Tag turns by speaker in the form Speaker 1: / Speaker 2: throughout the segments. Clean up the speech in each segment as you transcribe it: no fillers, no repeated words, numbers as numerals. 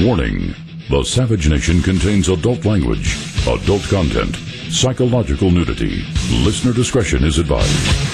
Speaker 1: Warning: the Savage Nation contains adult language, adult content, psychological nudity. Listener discretion is advised.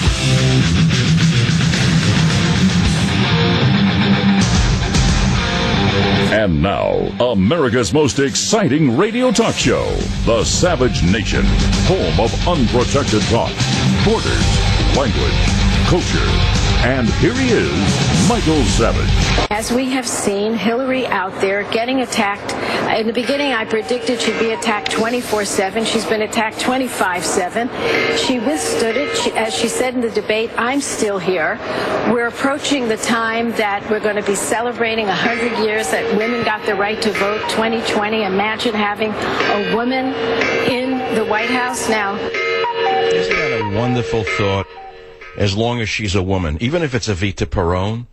Speaker 1: And now, America's most exciting radio talk show, The Savage Nation, home of unprotected thought, borders, language, culture. And here he is, Michael Savage.
Speaker 2: As we have seen Hillary out there getting attacked. In the beginning, I predicted she'd be attacked 24/7. She's been attacked 25/7. She withstood it. As she said in the debate, I'm still here. We're approaching the time that we're going to be celebrating 100 years that women got the right to vote, 2020. Imagine having a woman in the White House now.
Speaker 3: Isn't that a wonderful thought? As long as she's a woman, even if it's Evita Peron,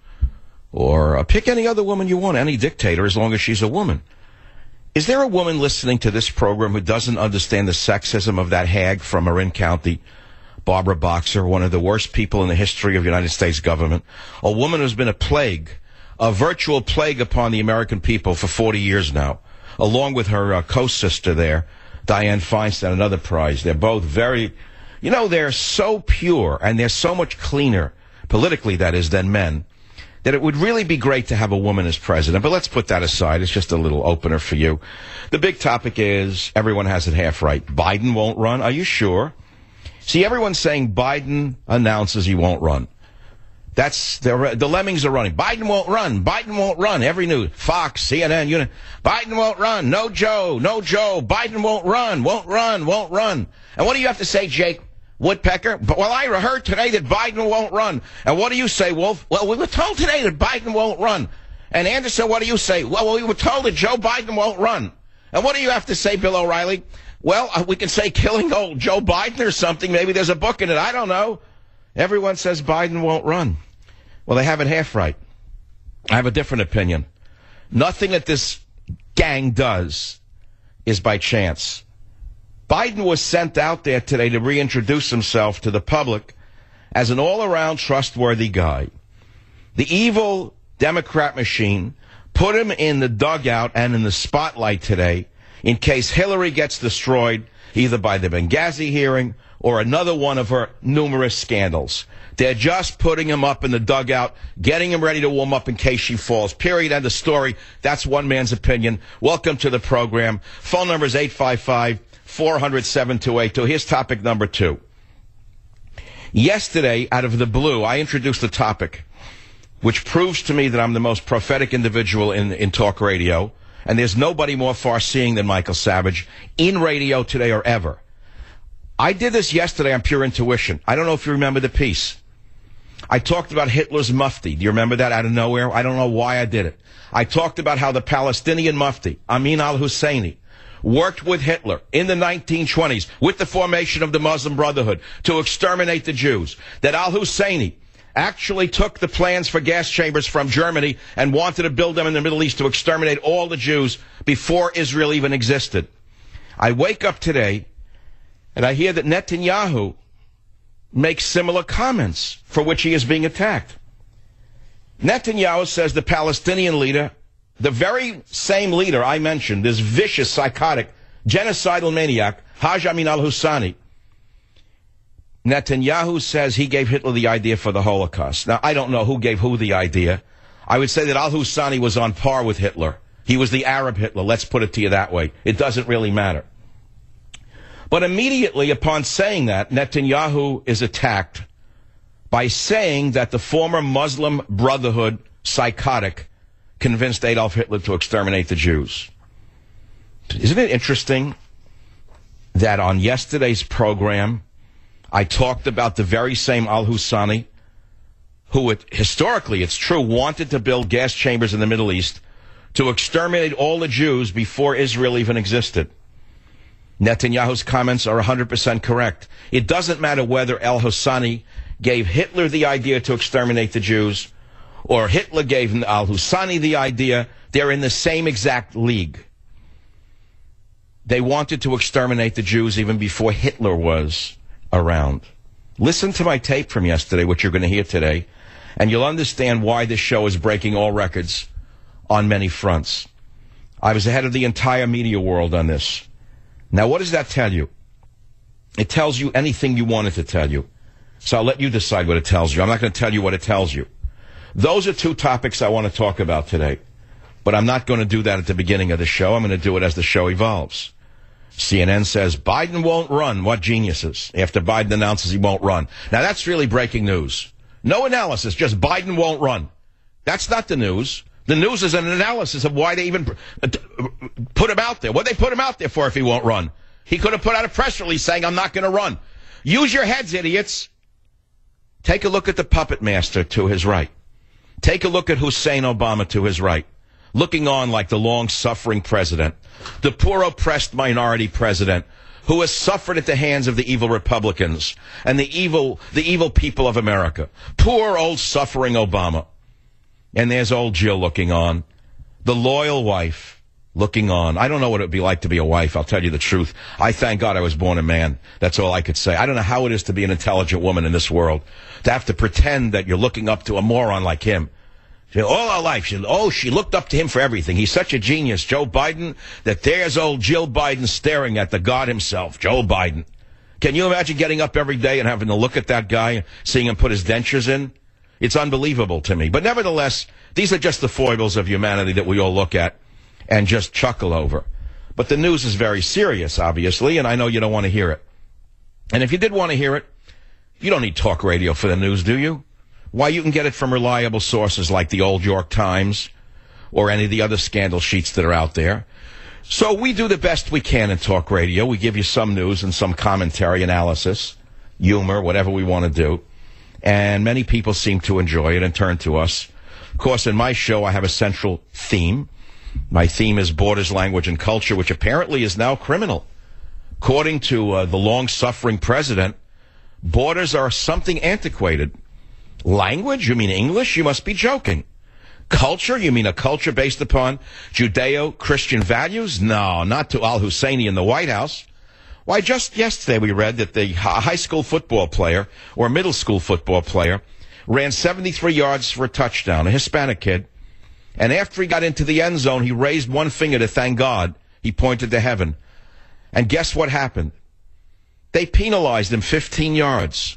Speaker 3: or pick any other woman you want, any dictator, as long as she's a woman. Is there a woman listening to this program who doesn't understand the sexism of that hag from Marin County, Barbara Boxer, one of the worst people in the history of the United States government, a woman who's been a plague, a virtual plague upon the American people for 40 years now, along with her co-sister there, Dianne Feinstein, another prize. They're both very... You know, they're so pure and they're so much cleaner, politically that is, than men, that it would really be great to have a woman as president. But let's put that aside. It's just a little opener for you. The big topic is, everyone has it half right. Biden won't run. Are you sure? See, everyone's saying Biden announces he won't run. That's the lemmings are running. Biden won't run. Biden won't run. Every news, Fox, CNN, Biden won't run. No Joe. No Joe. Biden won't run. Won't run. Won't run. And what do you have to say, Jake Woodpecker? Well, I heard today that Biden won't run. And what do you say, Wolf? Well, we were told today that Biden won't run. And Anderson, what do you say? Well, we were told that Joe Biden won't run. And what do you have to say, Bill O'Reilly? Well, we can say killing old Joe Biden or something. Maybe there's a book in it. I don't know. Everyone says Biden won't run. Well, they have it half right. I have a different opinion. Nothing that this gang does is by chance. Biden was sent out there today to reintroduce himself to the public as an all-around trustworthy guy. The evil Democrat machine put him in the dugout and in the spotlight today in case Hillary gets destroyed either by the Benghazi hearing or another one of her numerous scandals. They're just putting him up in the dugout, getting him ready to warm up in case she falls. Period. End of story. That's one man's opinion. Welcome to the program. Phone number is 855-400-7282. Here's topic number 2. Yesterday, out of the blue, I introduced a topic which proves to me that I'm the most prophetic individual in talk radio, and there's nobody more far-seeing than Michael Savage in radio today or ever. I did this yesterday on Pure Intuition. I don't know if you remember the piece. I talked about Hitler's mufti. Do you remember that out of nowhere? I don't know why I did it. I talked about how the Palestinian mufti, Amin al-Husseini, worked with Hitler in the 1920s with the formation of the Muslim Brotherhood to exterminate the Jews. That al-Husseini actually took the plans for gas chambers from Germany and wanted to build them in the Middle East to exterminate all the Jews before Israel even existed. I wake up today and I hear that Netanyahu makes similar comments for which he is being attacked. Netanyahu says the Palestinian leader, the very same leader I mentioned, this vicious, psychotic, genocidal maniac, Haj Amin al-Husseini, Netanyahu says he gave Hitler the idea for the Holocaust. Now, I don't know who gave who the idea. I would say that al-Husseini was on par with Hitler. He was the Arab Hitler. Let's put it to you that way. It doesn't really matter. But immediately upon saying that, Netanyahu is attacked by saying that the former Muslim Brotherhood psychotic convinced Adolf Hitler to exterminate the Jews. Isn't it interesting that on yesterday's program, I talked about the very same al-Husseini who, historically, it's true, wanted to build gas chambers in the Middle East to exterminate all the Jews before Israel even existed. Netanyahu's comments are 100% correct. It doesn't matter whether al-Husseini gave Hitler the idea to exterminate the Jews or Hitler gave al-Husseini the idea. They're in the same exact league. They wanted to exterminate the Jews even before Hitler was around. Listen to my tape from yesterday, which you're going to hear today, and you'll understand why this show is breaking all records on many fronts. I was ahead of the entire media world on this. Now, what does that tell you? It tells you anything you want it to tell you. So I'll let you decide what it tells you. I'm not going to tell you what it tells you. Those are two topics I want to talk about today. But I'm not going to do that at the beginning of the show. I'm going to do it as the show evolves. CNN says Biden won't run. What geniuses. After Biden announces he won't run. Now, that's really breaking news. No analysis, just Biden won't run. That's not the news. The news is an analysis of why they even put him out there. What they put him out there for if he won't run? He could have put out a press release saying, I'm not going to run. Use your heads, idiots. Take a look at the puppet master to his right. Take a look at Hussein Obama to his right. Looking on like the long-suffering president. The poor oppressed minority president who has suffered at the hands of the evil Republicans and the evil people of America. Poor old suffering Obama. And there's old Jill looking on. The loyal wife looking on. I don't know what it would be like to be a wife, I'll tell you the truth. I thank God I was born a man. That's all I could say. I don't know how it is to be an intelligent woman in this world. To have to pretend that you're looking up to a moron like him. All our life, she looked up to him for everything. He's such a genius, Joe Biden, that there's old Jill Biden staring at the God himself, Joe Biden. Can you imagine getting up every day and having to look at that guy, seeing him put his dentures in? It's unbelievable to me. But nevertheless, these are just the foibles of humanity that we all look at and just chuckle over. But the news is very serious, obviously, and I know you don't want to hear it. And if you did want to hear it, you don't need talk radio for the news, do you? Why, you can get it from reliable sources like the Old York Times or any of the other scandal sheets that are out there. So we do the best we can in talk radio. We give you some news and some commentary, analysis, humor, whatever we want to do. And many people seem to enjoy it and turn to us. Of course, in my show, I have a central theme. My theme is borders, language, and culture, which apparently is now criminal. According to the long-suffering president, borders are something antiquated. Language? You mean English? You must be joking. Culture? You mean a culture based upon Judeo-Christian values? No, not to al-Husseini in the White House. Why, just yesterday we read that the high school football player or middle school football player ran 73 yards for a touchdown, a Hispanic kid. And after he got into the end zone, he raised one finger to thank God. He pointed to heaven. And guess what happened? They penalized him 15 yards.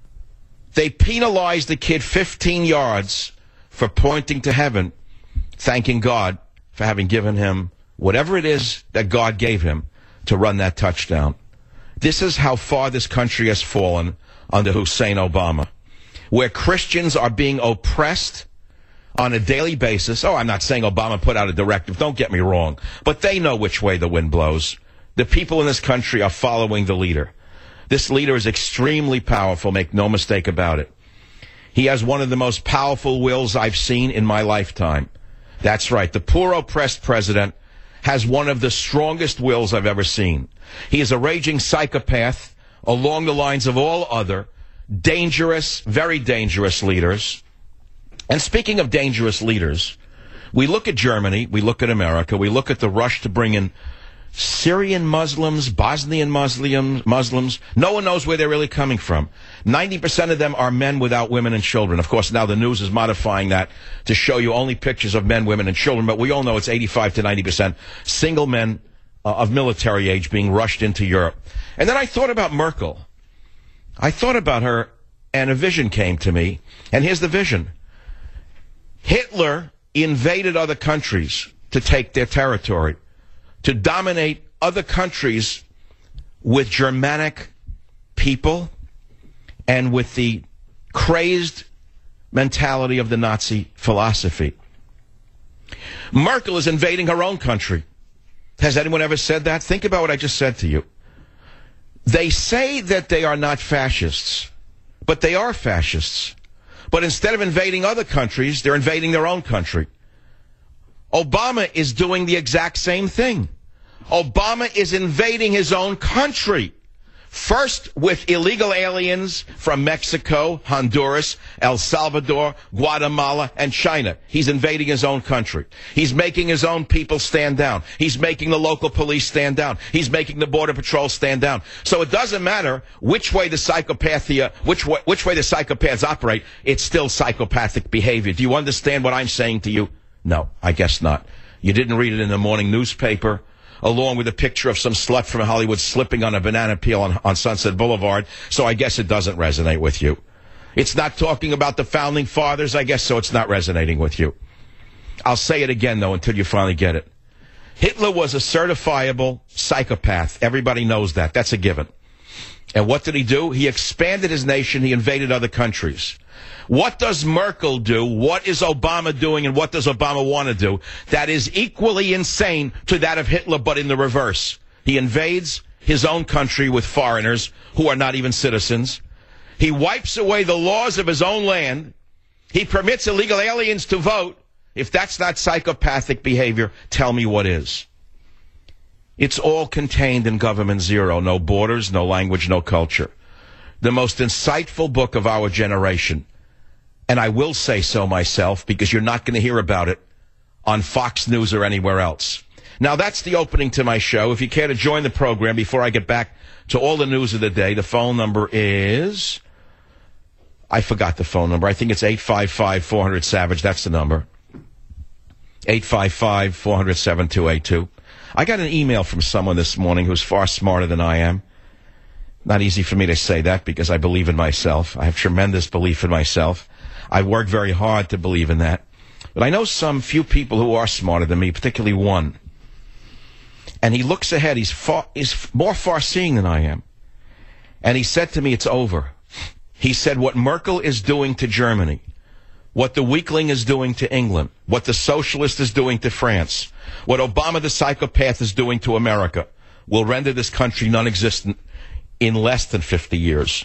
Speaker 3: They penalized the kid 15 yards for pointing to heaven, thanking God for having given him whatever it is that God gave him to run that touchdown. This is how far this country has fallen under Hussein Obama, where Christians are being oppressed on a daily basis. Oh, I'm not saying Obama put out a directive. Don't get me wrong. But they know which way the wind blows. The people in this country are following the leader. This leader is extremely powerful, make no mistake about it. He has one of the most powerful wills I've seen in my lifetime. That's right. The poor oppressed president has one of the strongest wills I've ever seen. He is a raging psychopath along the lines of all other dangerous, very dangerous leaders. And speaking of dangerous leaders, we look at Germany, we look at America, we look at the rush to bring in Syrian Muslims, Bosnian Muslims. No one knows where they're really coming from. 90% of them are men without women and children. Of course, now the news is modifying that to show you only pictures of men, women, and children, but we all know it's 85 to 90% single men of military age being rushed into Europe. And then I thought about Merkel. I thought about her, and a vision came to me. And here's the vision. Hitler invaded other countries to take their territory, to dominate other countries with Germanic people and with the crazed mentality of the Nazi philosophy. Merkel is invading her own country. Has anyone ever said that? Think about what I just said to you. They say that they are not fascists, but they are fascists. But instead of invading other countries, they're invading their own country. Obama is doing the exact same thing. Obama is invading his own country. First with illegal aliens from Mexico, Honduras, El Salvador, Guatemala, and China. He's invading his own country. He's making his own people stand down. He's making the local police stand down. He's making the Border Patrol stand down. So it doesn't matter which way the which way the psychopaths operate, it's still psychopathic behavior. Do you understand what I'm saying to you? No, I guess not. You didn't read it in the morning newspaper, along with a picture of some slut from Hollywood slipping on a banana peel on Sunset Boulevard, so I guess it doesn't resonate with you. It's not talking about the Founding Fathers, I guess, so it's not resonating with you. I'll say it again, though, until you finally get it. Hitler was a certifiable psychopath. Everybody knows that. That's a given. And what did he do? He expanded his nation. He invaded other countries. What does Merkel do? What is Obama doing? And what does Obama want to do? That is equally insane to that of Hitler, but in the reverse. He invades his own country with foreigners who are not even citizens. He wipes away the laws of his own land. He permits illegal aliens to vote. If that's not psychopathic behavior, tell me what is. It's all contained in Government Zero. No borders, no language, no culture. The most insightful book of our generation. And I will say so myself, because you're not going to hear about it on Fox News or anywhere else. Now, that's the opening to my show. If you care to join the program before I get back to all the news of the day, the phone number is... I forgot the phone number. I think it's 855-400-SAVAGE. That's the number. 855-400-7282. I got an email from someone this morning who's far smarter than I am. Not easy for me to say that because I believe in myself. I have tremendous belief in myself. I work very hard to believe in that. But I know some few people who are smarter than me, particularly one. And he looks ahead. He's more far-seeing than I am. And he said to me, it's over. He said what Merkel is doing to Germany, what the weakling is doing to England, what the socialist is doing to France, what Obama the psychopath is doing to America, will render this country non-existent in less than 50 years.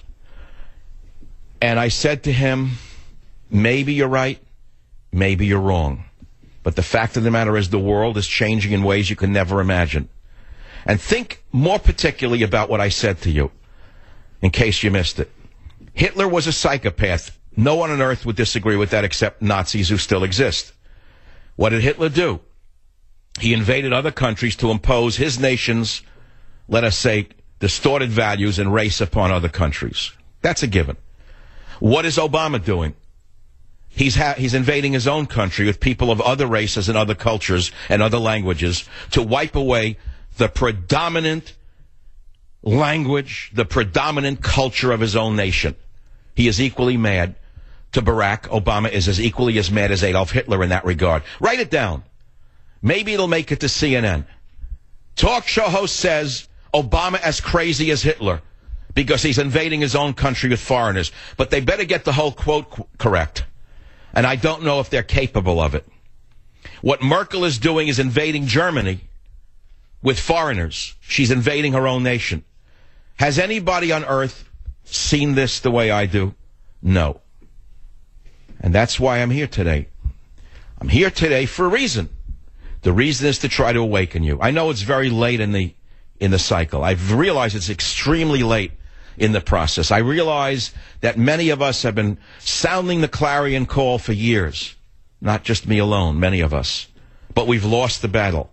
Speaker 3: And I said to him, maybe you're right, maybe you're wrong. But the fact of the matter is the world is changing in ways you can never imagine. And think more particularly about what I said to you, in case you missed it. Hitler was a psychopath. No one on earth would disagree with that except Nazis who still exist. What did Hitler do? He invaded other countries to impose his nation's, let us say, distorted values and race upon other countries. That's a given. What is Obama doing? He's invading his own country with people of other races and other cultures and other languages to wipe away the predominant language, the predominant culture of his own nation. He is equally mad to Barack. Obama is as equally as mad as Adolf Hitler in that regard. Write it down. Maybe it'll make it to CNN. Talk show host says Obama as crazy as Hitler because he's invading his own country with foreigners. But they better get the whole quote correct. And I don't know if they're capable of it. What Merkel is doing is invading Germany with foreigners. She's invading her own nation. Has anybody on earth seen this the way I do? No. And that's why I'm here today. I'm here today for a reason. The reason is to try to awaken you. I know it's very late in the cycle. I've realized it's extremely late in the process. I realize that many of us have been sounding the clarion call for years. Not just me alone, many of us. But we've lost the battle.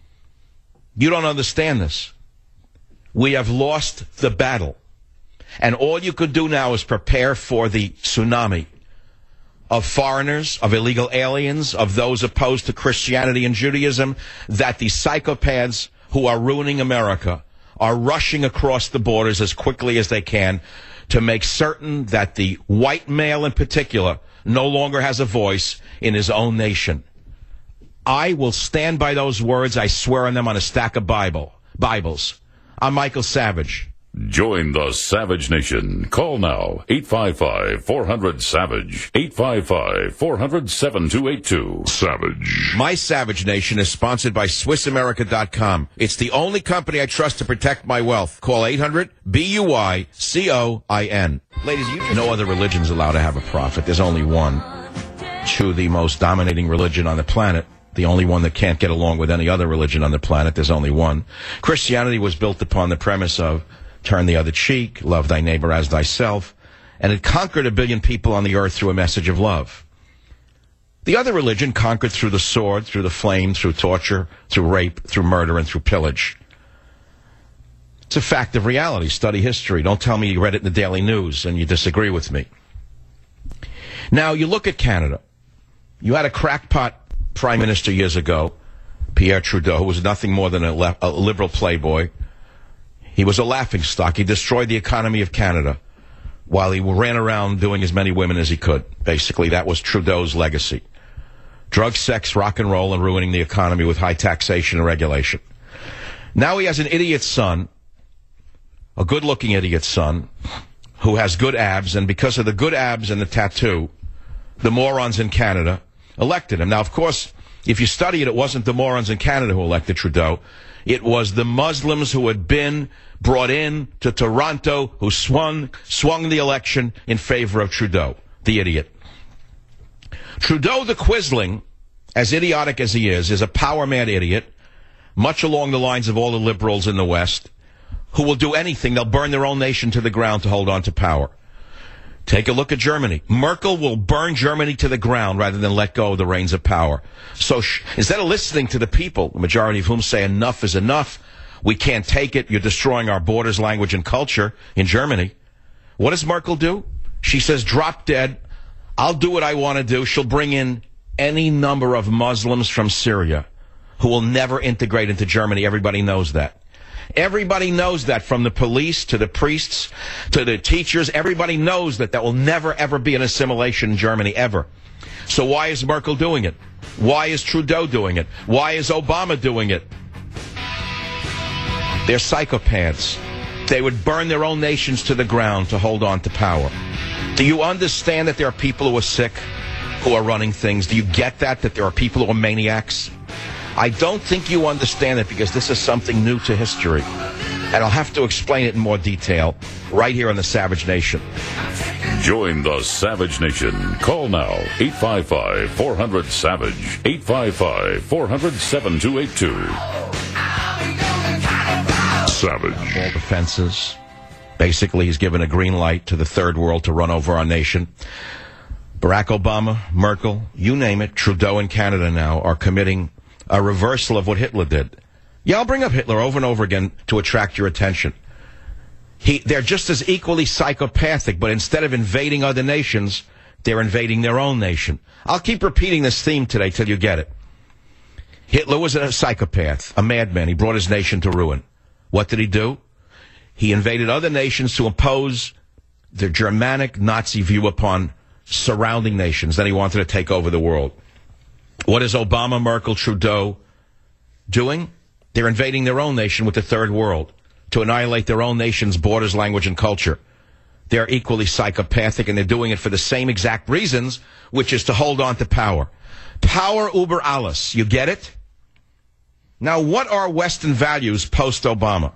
Speaker 3: You don't understand this. We have lost the battle. And all you could do now is prepare for the tsunami of foreigners, of illegal aliens, of those opposed to Christianity and Judaism, that the psychopaths who are ruining America are rushing across the borders as quickly as they can to make certain that the white male in particular no longer has a voice in his own nation. I will stand by those words. I swear on them on a stack of Bibles. I'm Michael Savage.
Speaker 1: Join the Savage Nation. Call now. 855-400-SAVAGE. 855-400-7282. Savage.
Speaker 3: My Savage Nation is sponsored by SwissAmerica.com. It's the only company I trust to protect my wealth. Call 800-BUY-COIN. Ladies, no other religion's allowed to have a prophet. There's only one. To the most dominating religion on the planet. The only one that can't get along with any other religion on the planet. There's only one. Christianity was built upon the premise of turn the other cheek, love thy neighbor as thyself, and it conquered 1 billion people on the earth through a message of love. The other religion conquered through the sword, through the flame, through torture, through rape, through murder, and through pillage. It's a fact of reality. Study history. Don't tell me you read it in the Daily News and you disagree with me. Now, you look at Canada. You had a crackpot prime minister years ago Pierre Trudeau, who was nothing more than a liberal playboy. He was a laughingstock. He destroyed the economy of Canada while he ran around doing as many women as he could. Basically, that was Trudeau's legacy. Drug, sex, rock and roll, and ruining the economy with high taxation and regulation. Now he has an idiot son, a good-looking idiot son, who has good abs, and because of the good abs and the tattoo, the morons in Canada elected him. Now, of course, if you study it, it wasn't the morons in Canada who elected Trudeau. It was the Muslims who had been brought in to Toronto who swung the election in favor of Trudeau, the idiot. Trudeau the Quisling, as idiotic as he is a power-mad idiot, much along the lines of all the liberals in the West, who will do anything. They'll burn their own nation to the ground to hold on to power. Take a look at Germany. Merkel will burn Germany to the ground rather than let go of the reins of power. So instead of listening to the people, the majority of whom say enough is enough, we can't take it, you're destroying our borders, language, and culture in Germany, what does Merkel do? She says, drop dead, I'll do what I want to do. She'll bring in any number of Muslims from Syria who will never integrate into Germany. Everybody knows that. Everybody knows that, from the police to the priests to the teachers. Everybody knows that will never, ever be an assimilation in Germany, ever. So why is Merkel doing it? Why is Trudeau doing it? Why is Obama doing it? They're psychopaths. They would burn their own nations to the ground to hold on to power. Do you understand that there are people who are sick, who are running things? Do you get that there are people who are maniacs? I don't think you understand it, because this is something new to history. And I'll have to explain it in more detail right here on the Savage Nation.
Speaker 1: Join the Savage Nation. Call now, 855-400-SAVAGE, 855-400-7282. Savage.
Speaker 3: All defenses. Basically, he's given a green light to the third world to run over our nation. Barack Obama, Merkel, you name it, Trudeau in Canada now are committing a reversal of what Hitler did. Yeah, I'll bring up Hitler over and over again to attract your attention. They're just as equally psychopathic, but instead of invading other nations, they're invading their own nation. I'll keep repeating this theme today till you get it. Hitler was a psychopath, a madman. He brought his nation to ruin. What did he do? He invaded other nations to impose the Germanic Nazi view upon surrounding nations. Then he wanted to take over the world. What is Obama, Merkel, Trudeau doing? They're invading their own nation with the third world to annihilate their own nation's borders, language, and culture. They're equally psychopathic, and they're doing it for the same exact reasons, which is to hold on to power. Power über alles. You get it? Now, what are Western values post-Obama?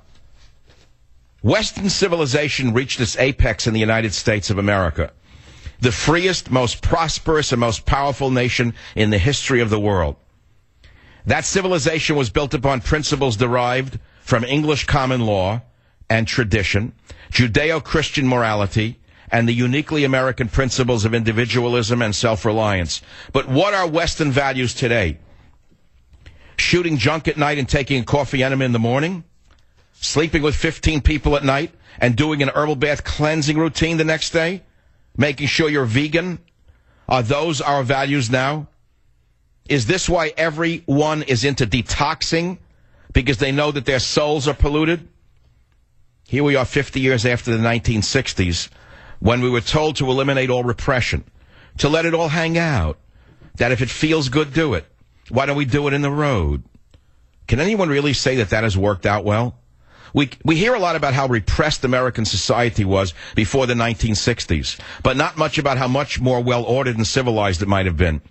Speaker 3: Western civilization reached its apex in the United States of America, the freest, most prosperous, and most powerful nation in the history of the world. That civilization was built upon principles derived from English common law and tradition, Judeo-Christian morality, and the uniquely American principles of individualism and self-reliance. But what are Western values today? Shooting junk at night and taking a coffee enema in the morning? Sleeping with 15 people at night and doing an herbal bath cleansing routine the next day? Making sure you're vegan? Are those our values now? Is this why everyone is into detoxing? Because they know that their souls are polluted? Here we are 50 years after the 1960s, when we were told to eliminate all repression, to let it all hang out, that if it feels good, do it. Why don't we do it in the road? Can anyone really say that that has worked out well? We hear a lot about how repressed American society was before the 1960s, but not much about how much more well-ordered and civilized it might have been.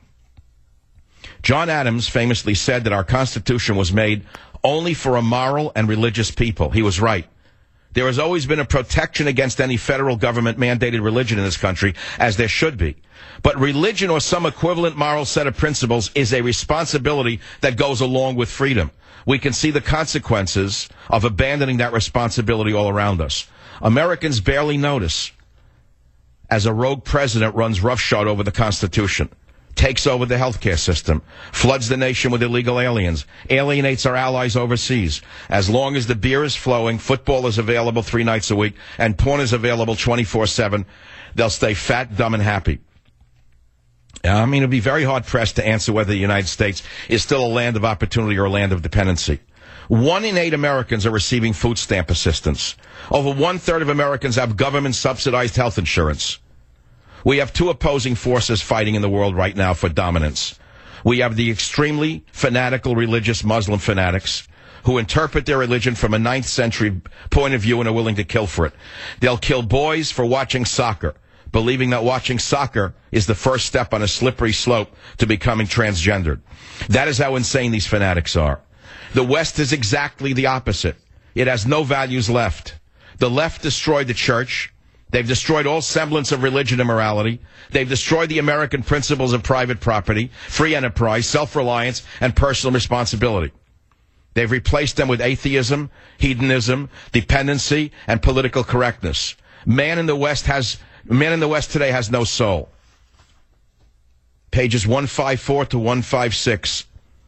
Speaker 3: John Adams famously said that our Constitution was made only for a moral and religious people. He was right. There has always been a protection against any federal government-mandated religion in this country, as there should be. But religion or some equivalent moral set of principles is a responsibility that goes along with freedom. We can see the consequences of abandoning that responsibility all around us. Americans barely notice as a rogue president runs roughshod over the Constitution, takes over the healthcare system, floods the nation with illegal aliens, alienates our allies overseas. As long as the beer is flowing, football is available 3 nights a week, and porn is available 24/7, they'll stay fat, dumb, and happy. I mean, it'd be very hard-pressed to answer whether the United States is still a land of opportunity or a land of dependency. 1 in 8 Americans are receiving food stamp assistance. Over 1/3 of Americans have government-subsidized health insurance. We have 2 opposing forces fighting in the world right now for dominance. We have the extremely fanatical religious Muslim fanatics who interpret their religion from a 9th century point of view and are willing to kill for it. They'll kill boys for watching soccer, believing that watching soccer is the first step on a slippery slope to becoming transgendered. That is how insane these fanatics are. The West is exactly the opposite. It has no values left. The left destroyed the church. They've destroyed all semblance of religion and morality. They've destroyed the American principles of private property, free enterprise, self-reliance, and personal responsibility. They've replaced them with atheism, hedonism, dependency, and political correctness. Man in the West today has no soul. Pages 154 to 156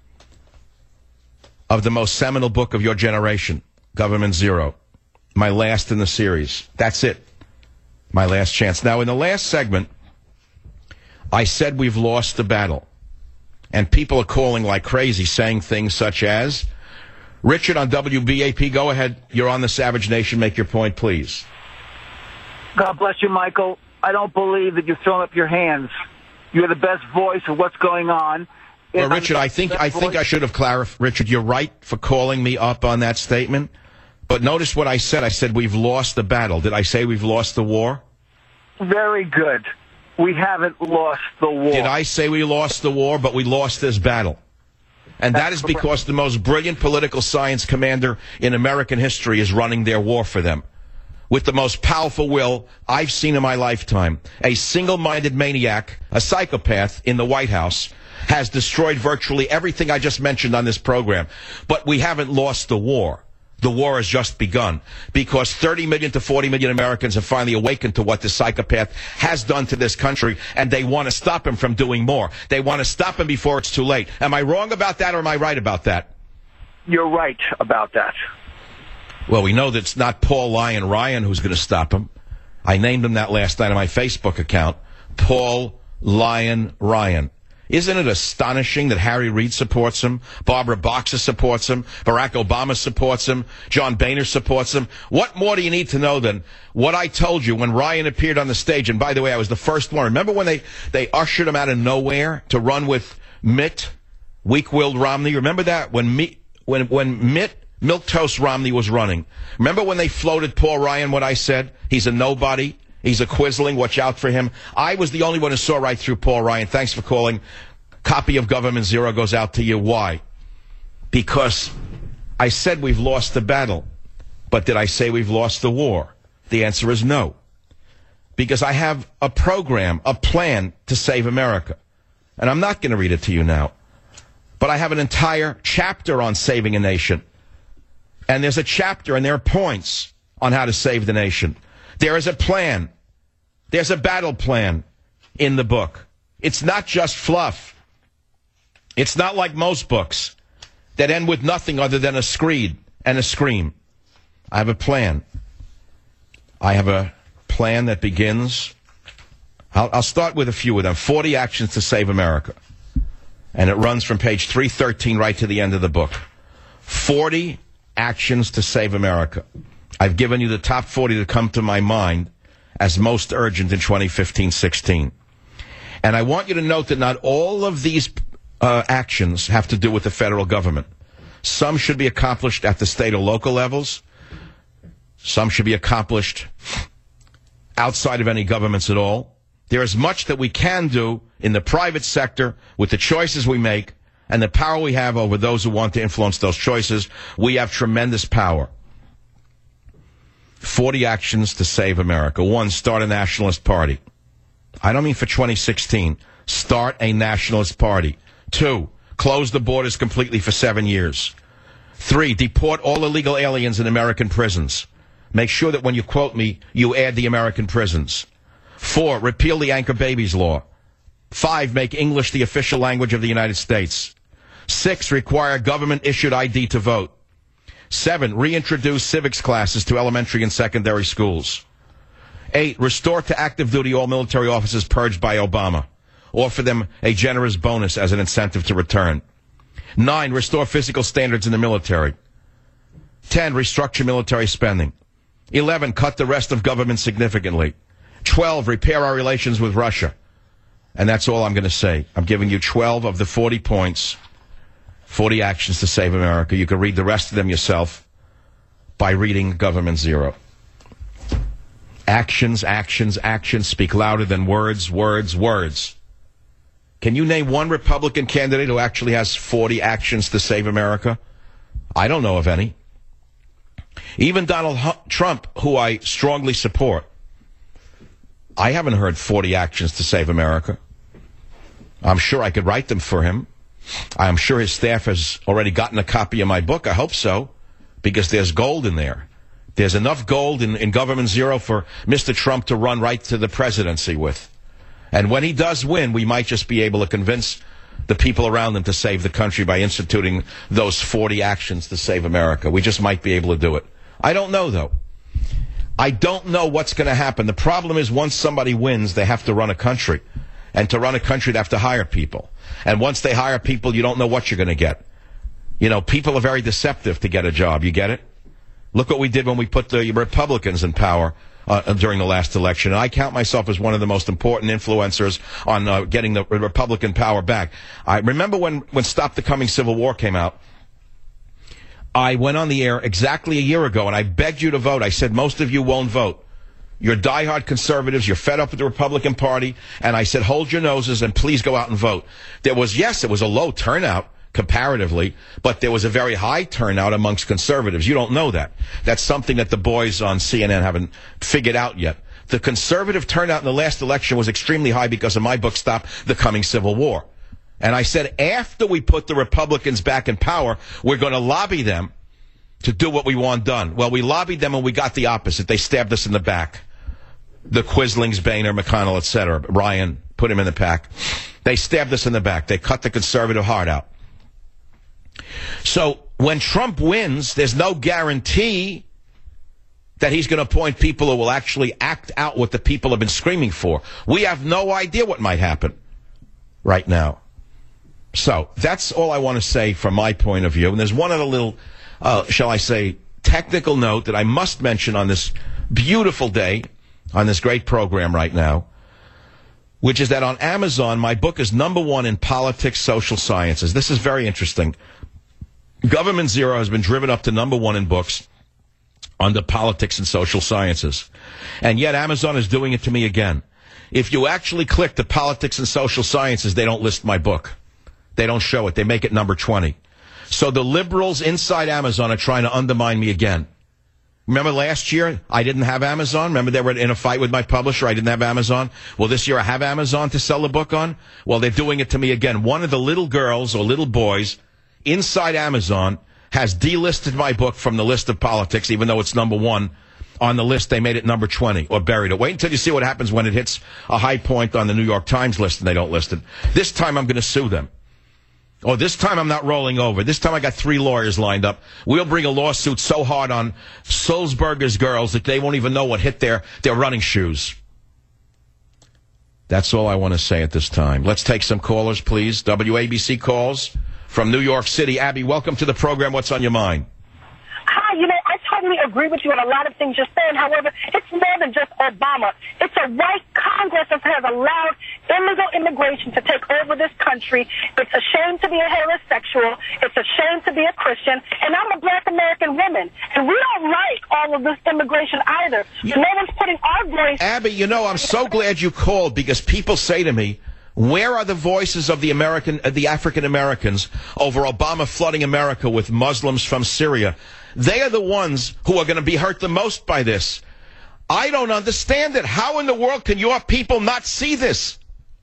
Speaker 3: of the most seminal book of your generation, Government Zero. My last in the series. That's it. My last chance. Now, in the last segment, I said we've lost the battle. And people are calling like crazy, saying things such as, Richard on WBAP, go ahead. You're on the Savage Nation. Make your point, please.
Speaker 4: God bless you, Michael. I don't believe that you've thrown up your hands. You're the best voice of what's going on.
Speaker 3: Well, Richard, I think I should have clarified. Richard, you're right for calling me up on that statement. But notice what I said. I said we've lost the battle. Did I say we've lost the war?
Speaker 4: Very good. We haven't lost the war.
Speaker 3: Did I say we lost the war, but we lost this battle? And that is because the most brilliant political science commander in American history is running their war for them. With the most powerful will I've seen in my lifetime. A single-minded maniac, a psychopath in the White House, has destroyed virtually everything I just mentioned on this program. But we haven't lost the war. The war has just begun because 30 million to 40 million Americans have finally awakened to what this psychopath has done to this country, and they want to stop him from doing more. They want to stop him before it's too late. Am I wrong about that, or am I right about that?
Speaker 4: You're right about that.
Speaker 3: Well, we know that it's not Paul Lyon Ryan who's going to stop him. I named him that last night on my Facebook account, Paul Lyon Ryan. Isn't it astonishing that Harry Reid supports him, Barbara Boxer supports him, Barack Obama supports him, John Boehner supports him? What more do you need to know than what I told you when Ryan appeared on the stage? And by the way, I was the first one. Remember when they ushered him out of nowhere to run with Mitt, weak-willed Romney? Remember that? When Mitt, Milquetoast Romney was running. Remember when they floated Paul Ryan, what I said? He's a nobody. He's a quisling. Watch out for him. I was the only one who saw right through Paul Ryan. Thanks for calling. Copy of Government Zero goes out to you. Why? Because I said we've lost the battle. But did I say we've lost the war? The answer is no. Because I have a program, a plan to save America. And I'm not going to read it to you now. But I have an entire chapter on saving a nation. And there's a chapter and there are points on how to save the nation. There is a plan. There's a battle plan in the book. It's not just fluff. It's not like most books that end with nothing other than a screed and a scream. I have a plan. I have a plan that begins. I'll start with a few of them. 40 Actions to Save America. And it runs from page 313 right to the end of the book. 40 Actions to Save America. I've given you the top 40 that come to my mind as most urgent in 2015-16. And I want you to note that not all of these actions have to do with the federal government. Some should be accomplished at the state or local levels. Some should be accomplished outside of any governments at all. There is much that we can do in the private sector with the choices we make and the power we have over those who want to influence those choices. We have tremendous power. 40 Actions to Save America. 1, start a nationalist party. I don't mean for 2016. Start a nationalist party. 2, close the borders completely for 7 years. 3, deport all illegal aliens in American prisons. Make sure that when you quote me, you add the American prisons. 4, repeal the Anchor Babies Law. 5, make English the official language of the United States. 6, require government-issued ID to vote. 7, reintroduce civics classes to elementary and secondary schools. 8, restore to active duty all military officers purged by Obama. offer them a generous bonus as an incentive to return. 9, restore physical standards in the military. 10, restructure military spending. 11, cut the rest of government significantly. 12, repair our relations with Russia. And that's all I'm going to say. I'm giving you 12 of the 40 points, 40 actions to save America. You can read the rest of them yourself by reading Government Zero. Actions, actions, actions speak louder than words, words, words. Can you name one Republican candidate who actually has 40 actions to save America? I don't know of any. Even Donald Trump, who I strongly support, I haven't heard 40 actions to save America. I'm sure I could write them for him. I'm sure his staff has already gotten a copy of my book. I hope so, because there's gold in there. There's enough gold in Government Zero for Mr. Trump to run right to the presidency with. And when he does win, we might just be able to convince the people around him to save the country by instituting those 40 actions to save America. We just might be able to do it. I don't know, though. I don't know what's going to happen. The problem is once somebody wins, they have to run a country. And to run a country, they have to hire people. And once they hire people, you don't know what you're going to get. You know, people are very deceptive to get a job. You get it? Look what we did when we put the Republicans in power during the last election. And I count myself as one of the most important influencers on getting the Republican power back. I remember when Stop the Coming Civil War came out, I went on the air exactly a year ago, and I begged you to vote. I said, most of you won't vote. You're diehard conservatives. You're fed up with the Republican Party. And I said, hold your noses and please go out and vote. There was, yes, it was a low turnout comparatively, but there was a very high turnout amongst conservatives. You don't know that. That's something that the boys on CNN haven't figured out yet. The conservative turnout in the last election was extremely high because of my book, Stop the Coming Civil War. And I said, after we put the Republicans back in power, we're going to lobby them to do what we want done. Well, we lobbied them and we got the opposite. They stabbed us in the back. The Quislings, Boehner, McConnell, etc. Ryan, put him in the pack. They stabbed us in the back. They cut the conservative heart out. So when Trump wins, there's no guarantee that he's going to appoint people who will actually act out what the people have been screaming for. We have no idea what might happen right now. So that's all I want to say from my point of view. And there's one other little, shall I say, technical note that I must mention on this beautiful day, on this great program right now, which is that on Amazon, my book is #1 in politics, social sciences. This is very interesting. Government Zero has been driven up to #1 in books under politics and social sciences. And yet Amazon is doing it to me again. If you actually click the politics and social sciences, they don't list my book. They don't show it. They make it #20. So the liberals inside Amazon are trying to undermine me again. Remember last year, I didn't have Amazon? Remember they were in a fight with my publisher? I didn't have Amazon? Well, this year I have Amazon to sell the book on? Well, they're doing it to me again. One of the little girls or little boys inside Amazon has delisted my book from the list of politics, even though it's #1 on the list. They made it #20 or buried it. Wait until you see what happens when it hits a high point on the New York Times list and they don't list it. This time I'm going to sue them. Oh, this time I'm not rolling over. This time I got 3 lawyers lined up. We'll bring a lawsuit so hard on Sulzberger's girls that they won't even know what hit their running shoes. That's all I want to say at this time. Let's take some callers, please. WABC calls from New York City. Abby, welcome to the program. What's on your mind?
Speaker 5: Hi, I totally agree with you on a lot of things you're saying. However, it's more than just Obama. It's a right Congress that has allowed illegal immigration to take over this country. It's a shame to be a heterosexual. It's a shame to be a Christian. And I'm a black American woman. And we don't like all of this immigration either. No one's putting our voice...
Speaker 3: Abby, I'm so glad you called because people say to me, where are the voices of the African Americans over Obama flooding America with Muslims from Syria? They are the ones who are going to be hurt the most by this. I don't understand it. How in the world can your people not see this?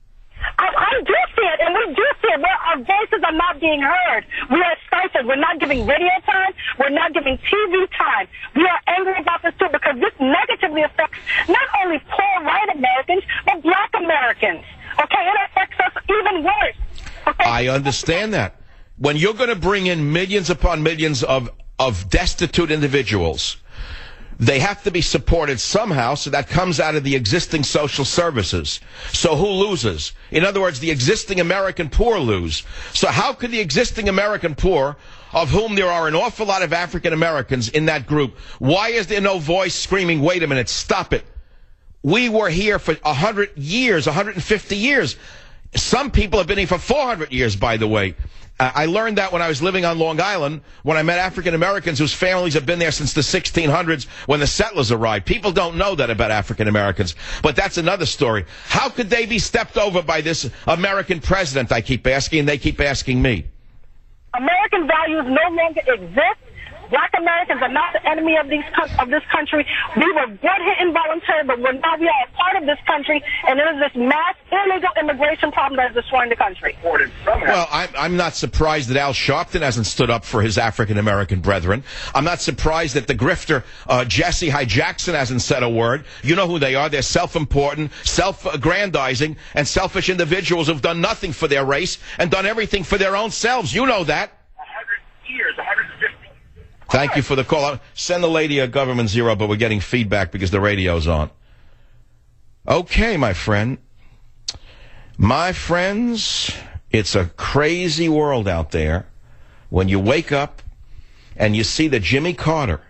Speaker 5: I do see it, and we do see it, where our voices are not being heard. We are stifled. We're not giving radio time. We're not giving TV time. We are angry about this, too, because this negatively affects not only poor white Americans, but black Americans. Okay, it affects us even worse. Okay?
Speaker 3: I understand that. When you're going to bring in millions upon millions of destitute individuals, they have to be supported somehow, so that comes out of the existing social services. So who loses? In other words, the existing American poor lose. So how could the existing American poor, of whom there are an awful lot of African Americans in that group, why is there no voice screaming, wait a minute, stop it? We were here for 100 years, 150 years. Some people have been here for 400 years, by the way. I learned that when I was living on Long Island, when I met African Americans whose families have been there since the 1600s when the settlers arrived. People don't know that about African Americans, but that's another story. How could they be stepped over by this American president, I keep asking, and they keep asking me?
Speaker 5: American values no longer exist. Black Americans are not the enemy of this country. We were brought here involuntarily, but now we are a part of this country, and there is this mass illegal immigration problem that is destroying the country.
Speaker 3: Well, I'm not surprised that Al Sharpton hasn't stood up for his African-American brethren. I'm not surprised that the grifter Jesse Hyde Jackson hasn't said a word. You know who they are. They're self-important, self-aggrandizing, and selfish individuals who've done nothing for their race and done everything for their own selves. You know that.
Speaker 6: 100 years, 150.
Speaker 3: Thank you for the call. Send the lady a government zero, but we're getting feedback because the radio's on. Okay, my friend. My friends, it's a crazy world out there when you wake up and you see that Jimmy Carter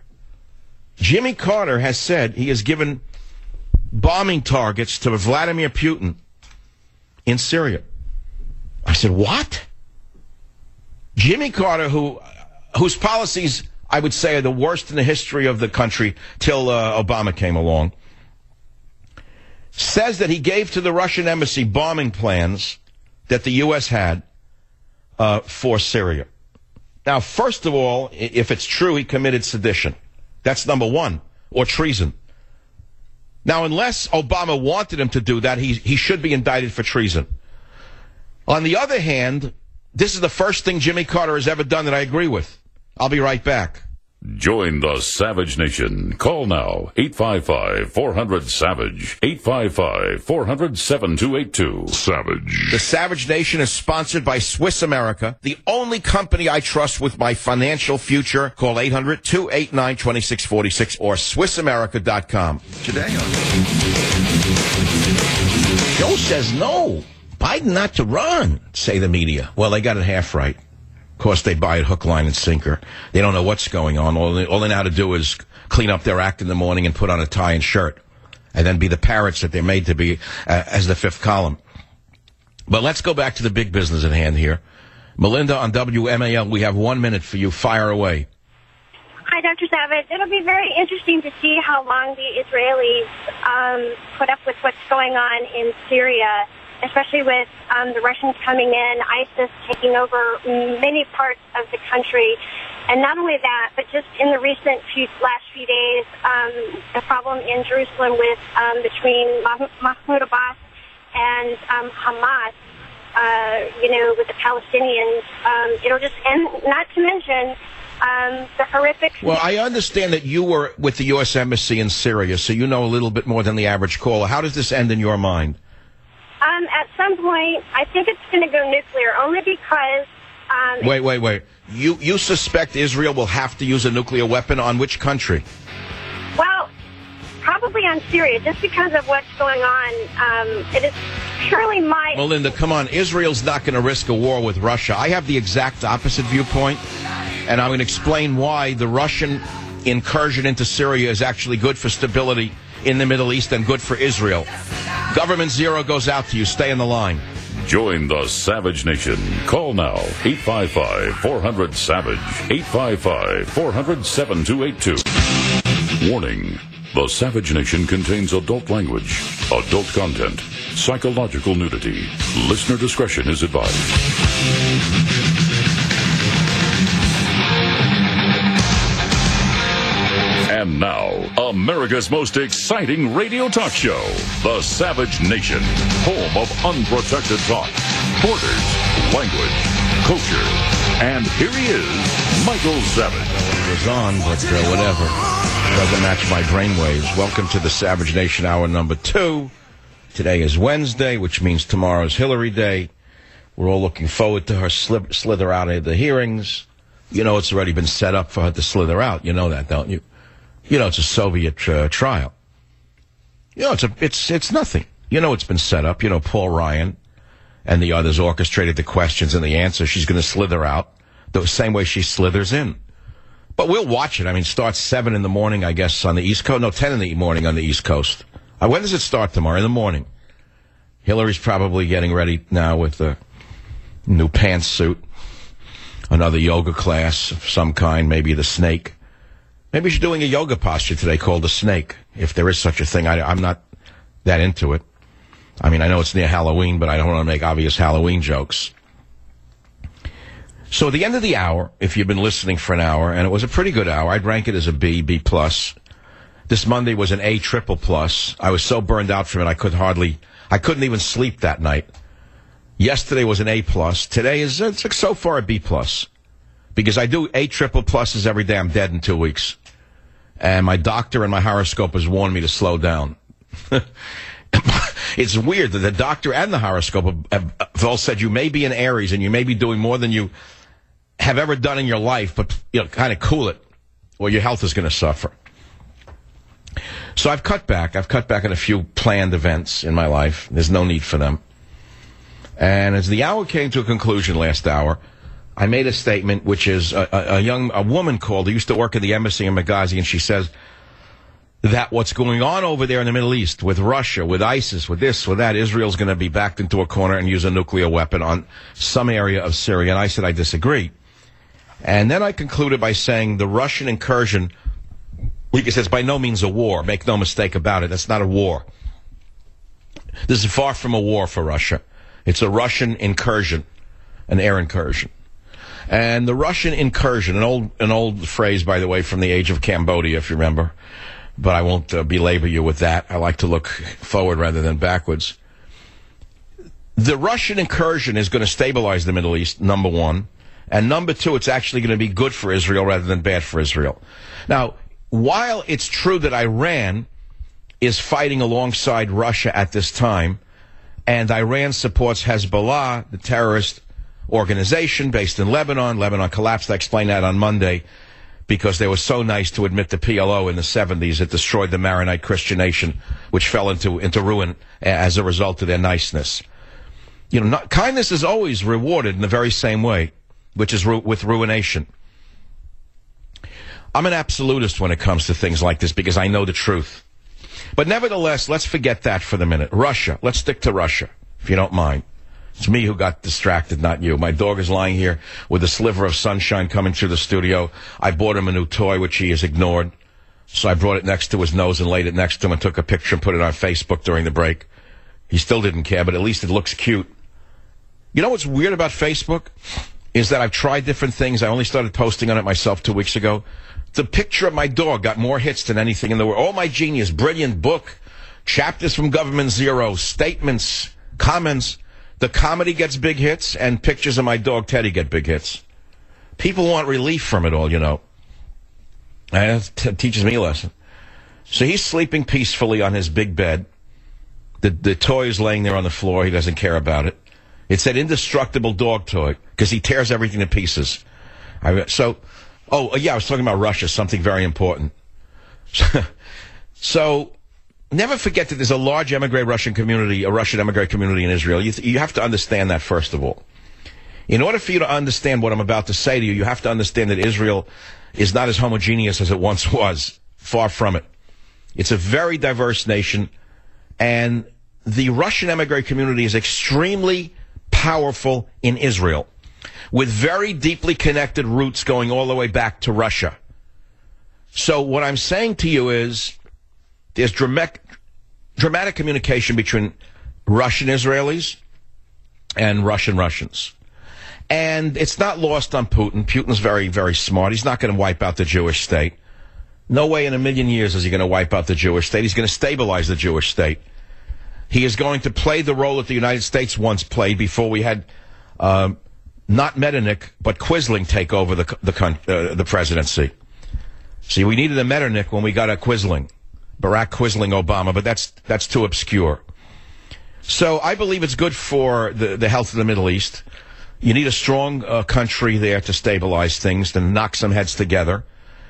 Speaker 3: has said he has given bombing targets to Vladimir Putin in Syria. I said, what? Jimmy Carter, whose policies I would say are the worst in the history of the country till Obama came along, says that he gave to the Russian embassy bombing plans that the U.S. had for Syria. Now, first of all, if it's true, he committed sedition. That's number one, or treason. Now, unless Obama wanted him to do that, he should be indicted for treason. On the other hand, this is the first thing Jimmy Carter has ever done that I agree with. I'll be right back.
Speaker 1: Join the Savage Nation. Call now, 855-400-SAVAGE, 855-400-7282. Savage.
Speaker 3: The Savage Nation is sponsored by Swiss America, the only company I trust with my financial future. Call 800-289-2646 or SwissAmerica.com. Today Joe says no, Biden not to run, say the media. Well, they got it half right. Of course, they buy it hook, line, and sinker. They don't know what's going on. All they know how to do is clean up their act in the morning and put on a tie and shirt, and then be the parrots that they're made to be as the fifth column. But let's go back to the big business at hand here. Melinda on WMAL, we have 1 minute for you. Fire away.
Speaker 7: Hi, Dr. Savage. It'll be very interesting to see how long the Israelis put up with what's going on in Syria, especially with the Russians coming in, ISIS taking over many parts of the country. And not only that, but just in the last few days, the problem in Jerusalem with between Mahmoud Abbas and Hamas, with the Palestinians. It'll just end, not to mention the horrific...
Speaker 3: Well, I understand that you were with the U.S. Embassy in Syria, so you know a little bit more than the average caller. How does this end in your mind?
Speaker 7: At some point, I think it's going to go nuclear, only because...
Speaker 3: Wait. You suspect Israel will have to use a nuclear weapon on which country?
Speaker 7: Well, probably on Syria, just because of what's going on. It is surely my...
Speaker 3: Melinda, come on. Israel's not going to risk a war with Russia. I have the exact opposite viewpoint, and I'm going to explain why the Russian incursion into Syria is actually good for stability in the Middle East and good for Israel. Government zero goes out to you. Stay on the line.
Speaker 1: Join the Savage Nation. Call now, 855-400-SAVAGE, 855-400-7282. Warning, the Savage Nation contains adult language, adult content, psychological nudity. Listener discretion is advised. And now, America's most exciting radio talk show, The Savage Nation, home of unprotected talk, borders, language, culture. And here he is, Michael Savage.
Speaker 3: It was on, but whatever. Doesn't match my brainwaves. Welcome to The Savage Nation, hour number 2. Today is Wednesday, which means tomorrow's Hillary Day. We're all looking forward to her slither out of the hearings. You know it's already been set up for her to slither out. You know that, don't you? You know, it's a Soviet trial. You know, it's nothing. You know, it's been set up. You know, Paul Ryan and the others orchestrated the questions and the answers. She's going to slither out the same way she slithers in. But we'll watch it. I mean, it starts 7 in the morning, I guess, on the East Coast. No, 10 in the morning on the East Coast. When does it start tomorrow? In the morning. Hillary's probably getting ready now with a new pantsuit, another yoga class of some kind, maybe the snake. Maybe she's doing a yoga posture today called the snake, if there is such a thing. I'm not that into it. I mean, I know it's near Halloween, but I don't want to make obvious Halloween jokes. So at the end of the hour, if you've been listening for an hour, and it was a pretty good hour, I'd rank it as a B, B+. This Monday was an A++. I was so burned out from it, I couldn't even sleep that night. Yesterday was an A+. Today is, it's so far a B+. Because I do A++s every day. I'm dead in 2 weeks. And my doctor and my horoscope has warned me to slow down. It's weird that the doctor and the horoscope have all said you may be in Aries and you may be doing more than you have ever done in your life, but kind of cool it, or your health is going to suffer. So I've cut back. I've cut back on a few planned events in my life. There's no need for them. And as the hour came to a conclusion last hour, I made a statement, which is a woman called who used to work at the embassy in Benghazi, and she says that what's going on over there in the Middle East with Russia, with ISIS, with this, with that, Israel's going to be backed into a corner and use a nuclear weapon on some area of Syria. And I said I disagree. And then I concluded by saying the Russian incursion, like I said, it's by no means a war. Make no mistake about it. That's not a war. This is far from a war for Russia. It's a Russian incursion, an air incursion. And the Russian incursion, an old phrase, by the way, from the age of Cambodia, if you remember. But I won't belabor you with that. I like to look forward rather than backwards. The Russian incursion is going to stabilize the Middle East, number one. And number two, it's actually going to be good for Israel rather than bad for Israel. Now, while it's true that Iran is fighting alongside Russia at this time, and Iran supports Hezbollah, the terrorist organization based in Lebanon. Lebanon collapsed. I explained that on Monday because they were so nice to admit the PLO in the 70s. It destroyed the Maronite Christian nation, which fell into ruin as a result of their niceness. You know, kindness is always rewarded in the very same way, which is with ruination. I'm an absolutist when it comes to things like this because I know the truth. But nevertheless, let's forget that for the minute. Russia. Let's stick to Russia, if you don't mind. It's me who got distracted, not you. My dog is lying here with a sliver of sunshine coming through the studio. I bought him a new toy, which he has ignored. So I brought it next to his nose and laid it next to him and took a picture and put it on Facebook during the break. He still didn't care, but at least it looks cute. You know what's weird about Facebook? Is that I've tried different things. I only started posting on it myself 2 weeks ago. The picture of my dog got more hits than anything in the world. Oh, my genius, brilliant book, chapters from Government Zero, statements, comments. The comedy gets big hits, and pictures of my dog Teddy get big hits. People want relief from it all, you know. And it teaches me a lesson. So he's sleeping peacefully on his big bed. The toy is laying there on the floor. He doesn't care about it. It's that indestructible dog toy because he tears everything to pieces. I was talking about Russia, something very important. So never forget that there's a large emigre Russian community, a Russian emigre community in Israel. You have to understand that, first of all. In order for you to understand what I'm about to say to you, you have to understand that Israel is not as homogeneous as it once was. Far from it. It's a very diverse nation, and the Russian emigre community is extremely powerful in Israel, with very deeply connected roots going all the way back to Russia. So what I'm saying to you is there's dramatic communication between Russian Israelis and Russian Russians. And it's not lost on Putin. Putin's very, very smart. He's not going to wipe out the Jewish state. No way in a million years is he going to wipe out the Jewish state. He's going to stabilize the Jewish state. He is going to play the role that the United States once played before we had not Metternich, but Quisling take over the presidency. See, we needed a Metternich when we got a Quisling. Barack Quisling Obama, but that's too obscure. So I believe it's good for the health of the Middle East. You need a strong country there to stabilize things, to knock some heads together.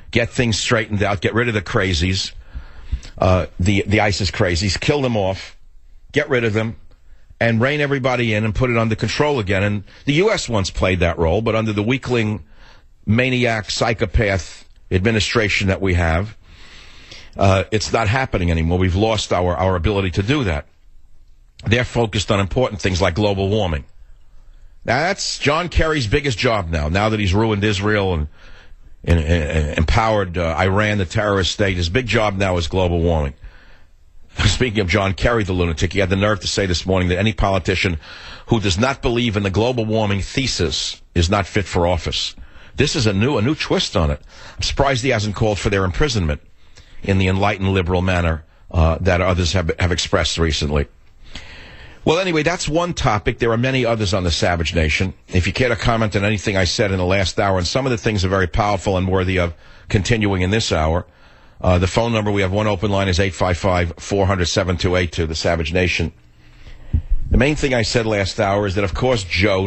Speaker 3: get things straightened out, get rid of the crazies, the ISIS crazies, kill them off, get rid of them, and rein everybody in and put it under control again. And the U.S. once played that role, but under the weakling, maniac, psychopath administration that we have, it's not happening anymore. We've lost our ability to do that. They're focused on important things like global warming. Now, that's John Kerry's biggest job now that he's ruined Israel and empowered Iran, the terrorist state. His big job now is global warming. Speaking of John Kerry, the lunatic, he had the nerve to say this morning that any politician who does not believe in the global warming thesis is not fit for office. This is a new twist on it. I'm surprised he hasn't called for their imprisonment in the enlightened liberal manner that others have expressed recently. Well, anyway, that's one topic. There are many others on the Savage Nation. If you care to comment on anything I said in the last hour, and some of the things are very powerful and worthy of continuing in this hour, the phone number, we have one open line, is 855-400-7282, the Savage Nation. The main thing I said last hour is that, of course, Joe,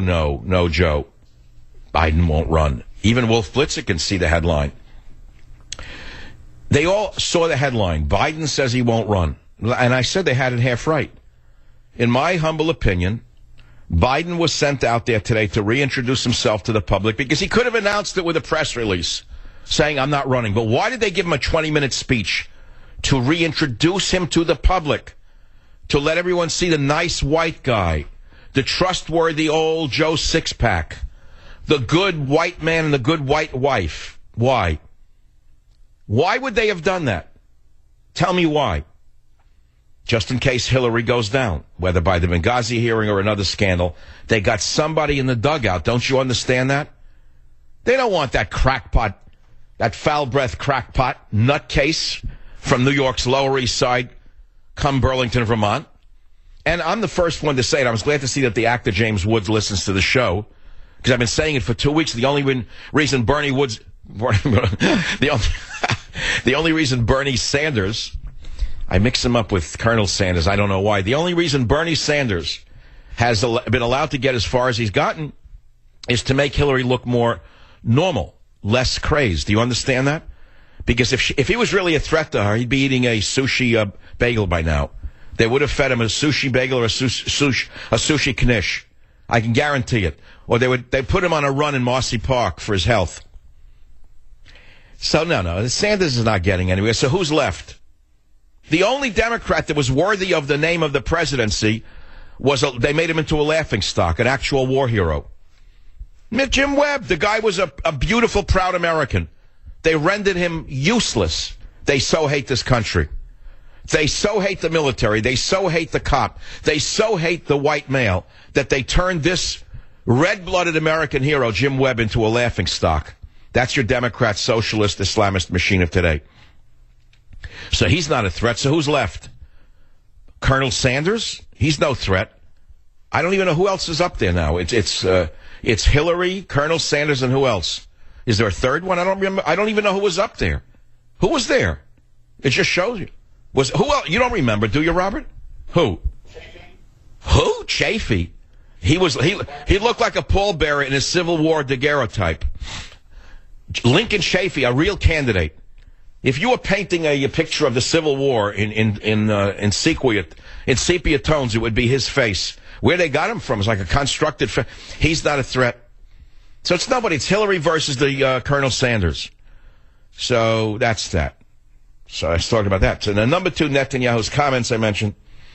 Speaker 3: Biden won't run. Even Wolf Blitzer can see the headline. They all saw the headline. Biden says he won't run. And I said they had it half right. In my humble opinion, Biden was sent out there today to reintroduce himself to the public because he could have announced it with a press release saying, I'm not running. But why did they give him a 20-minute speech? To reintroduce him to the public, to let everyone see the nice white guy, the trustworthy old Joe Sixpack, the good white man and the good white wife. Why? Why would they have done that? Tell me why. Just in case Hillary goes down, whether by the Benghazi hearing or another scandal, they got somebody in the dugout. Don't you understand that? They don't want that crackpot, that foul-breathed crackpot nutcase from New York's Lower East Side come Burlington, Vermont. And I'm the first one to say it. I was glad to see that the actor James Woods listens to the show, because I've been saying it for 2 weeks. The only reason the only reason Bernie Sanders, I mix him up with Colonel Sanders, I don't know why. The only reason Bernie Sanders has been allowed to get as far as he's gotten is to make Hillary look more normal, less crazed. Do you understand that? Because if he was really a threat to her, he'd be eating a sushi bagel by now. They would have fed him a sushi bagel or a sushi knish. I can guarantee it. Or they put him on a run in Marcy Park for his health. So no, Sanders is not getting anywhere. So who's left? The only Democrat that was worthy of the name of the presidency they made him into a laughingstock, an actual war hero. Jim Webb, the guy was a beautiful, proud American. They rendered him useless. They so hate this country. They so hate the military. They so hate the cop. They so hate the white male that they turned this red-blooded American hero, Jim Webb, into a laughingstock. That's your Democrat, socialist, Islamist machine of today. So he's not a threat. So who's left? Colonel Sanders? He's no threat. I don't even know who else is up there now. It's Hillary, Colonel Sanders, and who else? Is there a third one? I don't remember. I don't even know who was up there. Who was there? It just shows you. Who else? You don't remember, do you, Robert? Who? Who? Chafee. He looked like a pallbearer in a Civil War daguerreotype. Lincoln Chafee, a real candidate. If you were painting a picture of the Civil War in sepia tones, it would be his face. Where they got him from is like a constructed. He's not a threat. So it's nobody. It's Hillary versus the Colonel Sanders. So that's that. So I was talking about that. So the number two, Netanyahu's comments I mentioned.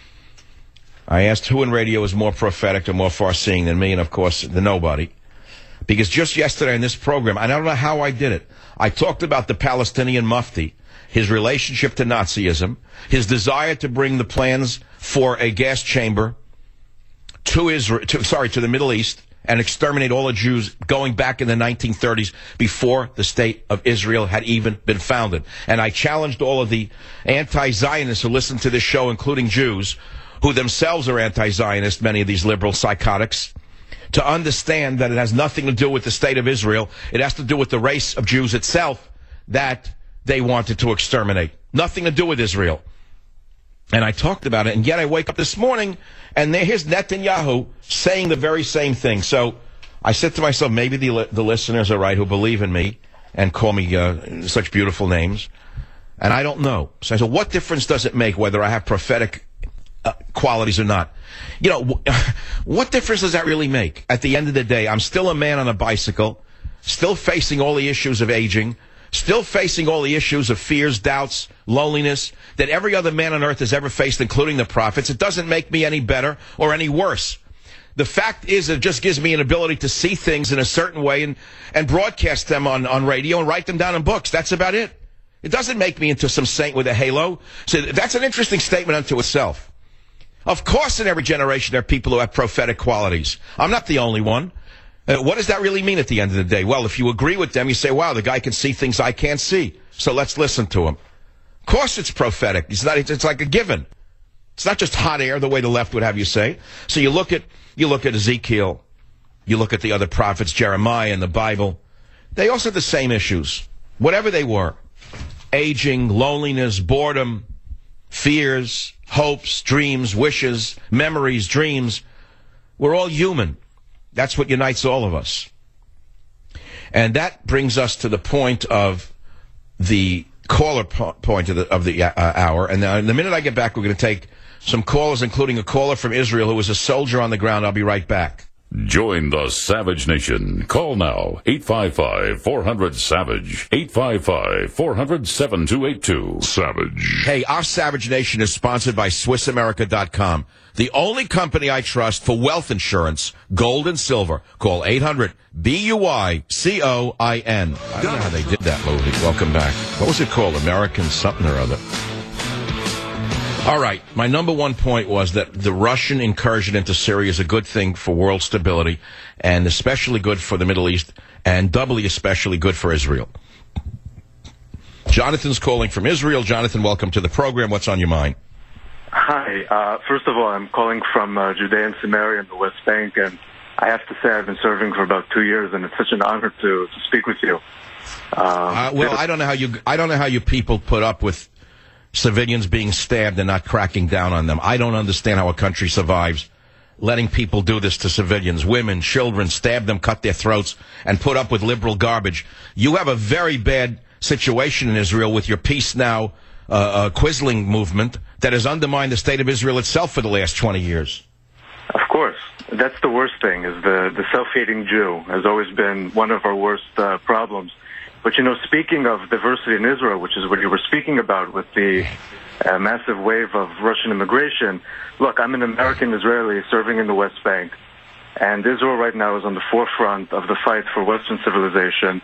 Speaker 3: I asked who in radio is more prophetic or more far-seeing than me, and of course, the nobody. Because just yesterday in this program, I don't know how I did it, I talked about the Palestinian Mufti, his relationship to Nazism, his desire to bring the plans for a gas chamber to the Middle East and exterminate all the Jews going back in the 1930s before the state of Israel had even been founded. And I challenged all of the anti-Zionists who listen to this show, including Jews, who themselves are anti-Zionist, many of these liberal psychotics, to understand that it has nothing to do with the state of Israel. It has to do with the race of Jews itself that they wanted to exterminate. Nothing to do with Israel. And I talked about it, and yet I wake up this morning, and here's Netanyahu saying the very same thing. So I said to myself, maybe the listeners are right who believe in me, and call me such beautiful names. And I don't know. So I said, what difference does it make whether I have prophetic qualities or not? You know, what difference does that really make? At the end of the day, I'm still a man on a bicycle, still facing all the issues of aging, still facing all the issues of fears, doubts, loneliness that every other man on earth has ever faced, including the prophets. It doesn't make me any better or any worse. The fact is, it just gives me an ability to see things in a certain way and broadcast them on radio and write them down in books. That's about it. It doesn't make me into some saint with a halo. So that's an interesting statement unto itself. Of course, in every generation, there are people who have prophetic qualities. I'm not the only one. What does that really mean at the end of the day? Well, if you agree with them, you say, wow, the guy can see things I can't see. So let's listen to him. Of course it's prophetic. It's like a given. It's not just hot air the way the left would have you say. So you look at Ezekiel, you look at the other prophets, Jeremiah and the Bible. They also had the same issues, whatever they were. Aging, loneliness, boredom, fears, hopes, dreams, wishes, memories, dreams. We're all human. That's what unites all of us. And that brings us to the point of the caller point of the hour. And the minute I get back, we're going to take some callers, including a caller from Israel who was a soldier on the ground. I'll be right back.
Speaker 1: Join the Savage Nation. Call now, 855-400-SAVAGE, 855-400-7282. Savage.
Speaker 3: Hey, our Savage Nation is sponsored by SwissAmerica.com, the only company I trust for wealth insurance, gold and silver. Call 800-BUICOIN. I don't know how they did that movie. Welcome back. What was it called? American something or other. All right, my number one point was that the Russian incursion into Syria is a good thing for world stability, and especially good for the Middle East, and doubly especially good for Israel. Jonathan's calling from Israel. Jonathan, welcome to the program. What's on your mind?
Speaker 8: Hi. First of all, I'm calling from Judea and Samaria in the West Bank, and I have to say I've been serving for about 2 years, and it's such an honor to speak with you.
Speaker 3: Well, I don't know how you people put up with civilians being stabbed and not cracking down on them. I don't understand how a country survives letting people do this to civilians, women, children, stab them, cut their throats, and put up with liberal garbage. You have a very bad situation in Israel with your Peace Now Quisling movement that has undermined the state of Israel itself for the last 20 years.
Speaker 8: Of course. That's the worst thing, is the self-hating Jew has always been one of our worst problems. But, you know, speaking of diversity in Israel, which is what you were speaking about with the massive wave of Russian immigration, look, I'm an American Israeli serving in the West Bank, and Israel right now is on the forefront of the fight for Western civilization.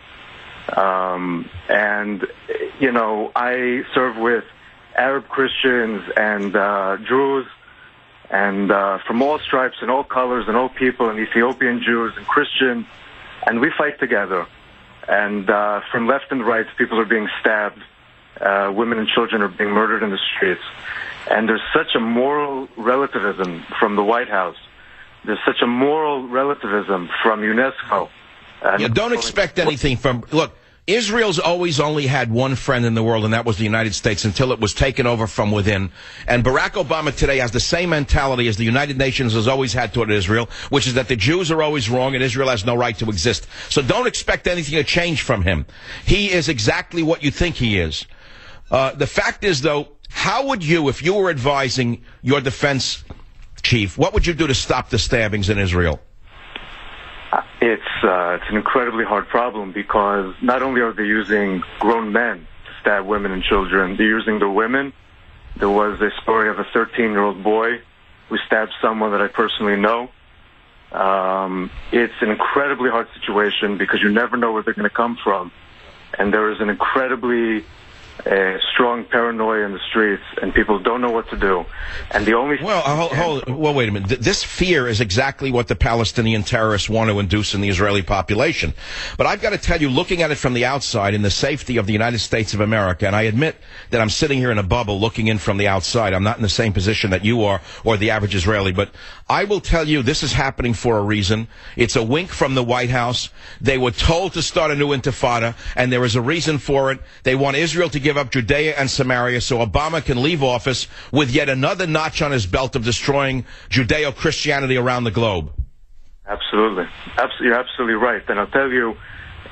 Speaker 8: And, you know, I serve with Arab Christians and Druze and from all stripes and all colors and all people, and Ethiopian Jews and Christians, and we fight together. And from left and right, people are being stabbed. Women and children are being murdered in the streets. And there's such a moral relativism from the White House. There's such a moral relativism from UNESCO.
Speaker 3: Don't expect anything from... Look, Israel's always only had one friend in the world, and that was the United States, until it was taken over from within. And Barack Obama today has the same mentality as the United Nations has always had toward Israel, which is that the Jews are always wrong and Israel has no right to exist. So don't expect anything to change from him. He is exactly what you think he is. The fact is, though, how would you, if you were advising your defense chief, what would you do to stop the stabbings in Israel?
Speaker 8: It's an incredibly hard problem, because not only are they using grown men to stab women and children, they're using the women. There was a story of a 13-year-old boy who stabbed someone that I personally know. It's an incredibly hard situation because you never know where they're going to come from. And there is an incredibly strong paranoia in the streets, and people don't know what to do. And the only
Speaker 3: well, wait a minute. This fear is exactly what the Palestinian terrorists want to induce in the Israeli population. But I've got to tell you, looking at it from the outside in the safety of the United States of America, and I admit that I'm sitting here in a bubble looking in from the outside. I'm not in the same position that you are or the average Israeli, but I will tell you this is happening for a reason. It's a wink from the White House. They were told to start a new intifada, and there is a reason for it. They want Israel to give up Judea and Samaria so Obama can leave office with yet another notch on his belt of destroying Judeo-Christianity around the globe.
Speaker 8: Absolutely. You're absolutely right. And I'll tell you,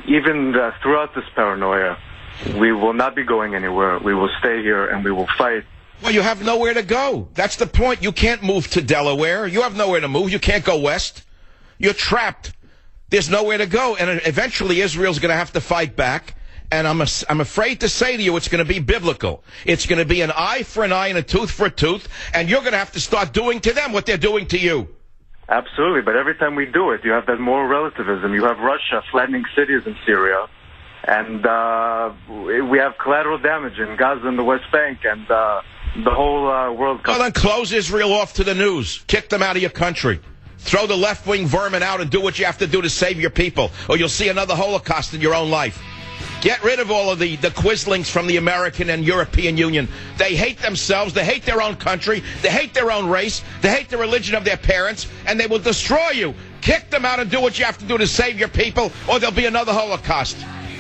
Speaker 8: even throughout this paranoia, we will not be going anywhere. We will stay here and we will fight.
Speaker 3: Well, you have nowhere to go. That's the point. You can't move to Delaware. You have nowhere to move. You can't go west. You're trapped. There's nowhere to go. And eventually Israel's going to have to fight back. And I'm afraid to say to you, it's going to be biblical. It's going to be an eye for an eye and a tooth for a tooth. And you're going to have to start doing to them what they're doing to you.
Speaker 8: Absolutely. But every time we do it, you have that moral relativism. You have Russia flattening cities in Syria. And we have collateral damage in Gaza and the West Bank. And the whole world.
Speaker 3: Well, then close Israel off to the news. Kick them out of your country. Throw the left-wing vermin out and do what you have to do to save your people, or you'll see another Holocaust in your own life. Get rid of all of the quislings from the American and European Union. They hate themselves. They hate their own country. They hate their own race. They hate the religion of their parents, and they will destroy you. Kick them out and do what you have to do to save your people, or there'll be another Holocaust.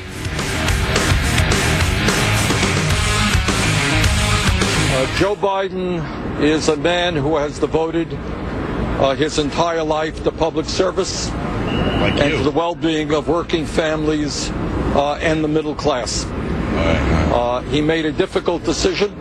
Speaker 9: Joe Biden is a man who has devoted his entire life to public service and to the well-being of working families and the middle class. He made a difficult decision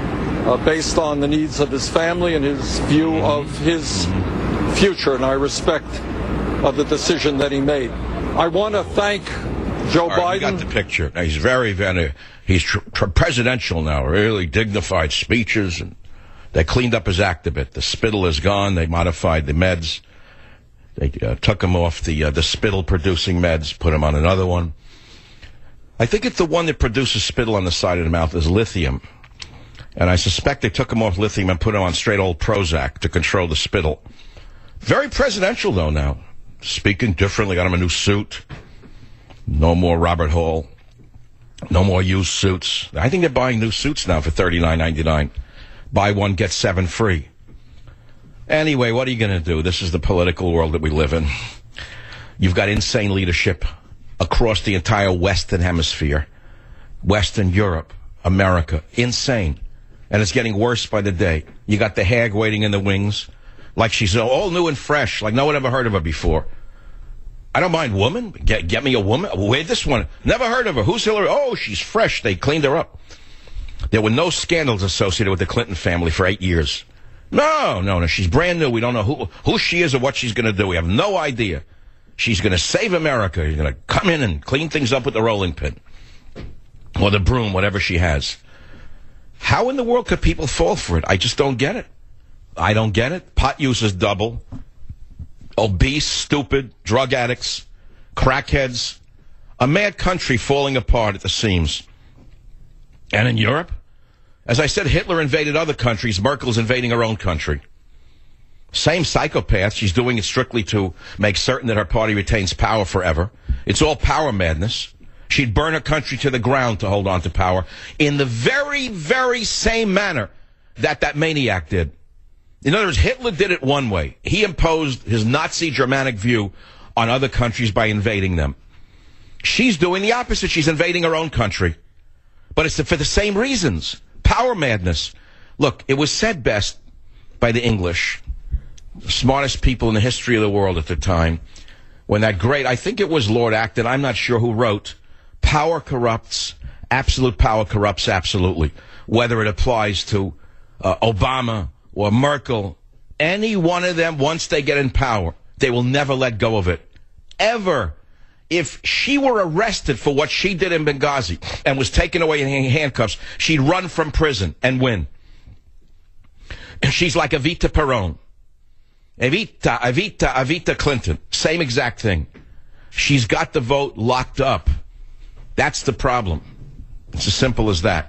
Speaker 9: based on the needs of his family and his view of his future, and I respect the decision that he made. I want to thank Joe Biden.
Speaker 3: You got the picture. He's he's presidential now, really dignified speeches, and they cleaned up his act a bit. The spittle is gone. They modified the meds. They took him off the spittle-producing meds, put him on another one. I think it's the one that produces spittle on the side of the mouth is lithium. And I suspect they took him off lithium and put him on straight old Prozac to control the spittle. Very presidential, though, now. Speaking differently, got him a new suit. No more Robert Hall. No more used suits. I think they're buying new suits now for $39.99. Buy one, get 7 free. Anyway, what are you going to do? This is the political world that we live in. You've got insane leadership across the entire Western Hemisphere. Western Europe, America. Insane. And it's getting worse by the day. You got the hag waiting in the wings, like she's all new and fresh, like no one ever heard of her before. I don't mind woman. Get me a woman. Wait, this one. Never heard of her. Who's Hillary? Oh, she's fresh. They cleaned her up. There were no scandals associated with the Clinton family for 8 years. No. She's brand new. We don't know who she is or what she's going to do. We have no idea. She's going to save America. She's going to come in and clean things up with the rolling pin. Or the broom, whatever she has. How in the world could people fall for it? I just don't get it. I don't get it. Pot users double. Obese, stupid, drug addicts, crackheads. A mad country falling apart at the seams. And in Europe, as I said, Hitler invaded other countries. Merkel's invading her own country. Same psychopath. She's doing it strictly to make certain that her party retains power forever. It's all power madness. She'd burn her country to the ground to hold on to power in the very, very same manner that maniac did. In other words, Hitler did it one way. He imposed his Nazi Germanic view on other countries by invading them. She's doing the opposite. She's invading her own country. But it's for the same reasons. Power madness. Look, it was said best by the English, the smartest people in the history of the world at the time, when that great, I think it was Lord Acton, I'm not sure who wrote, power corrupts, absolute power corrupts absolutely. Whether it applies to Obama or Merkel, any one of them, once they get in power, they will never let go of it. Ever. If she were arrested for what she did in Benghazi and was taken away in handcuffs, she'd run from prison and win. She's like Evita Peron. Evita Clinton. Same exact thing. She's got the vote locked up. That's the problem. It's as simple as that.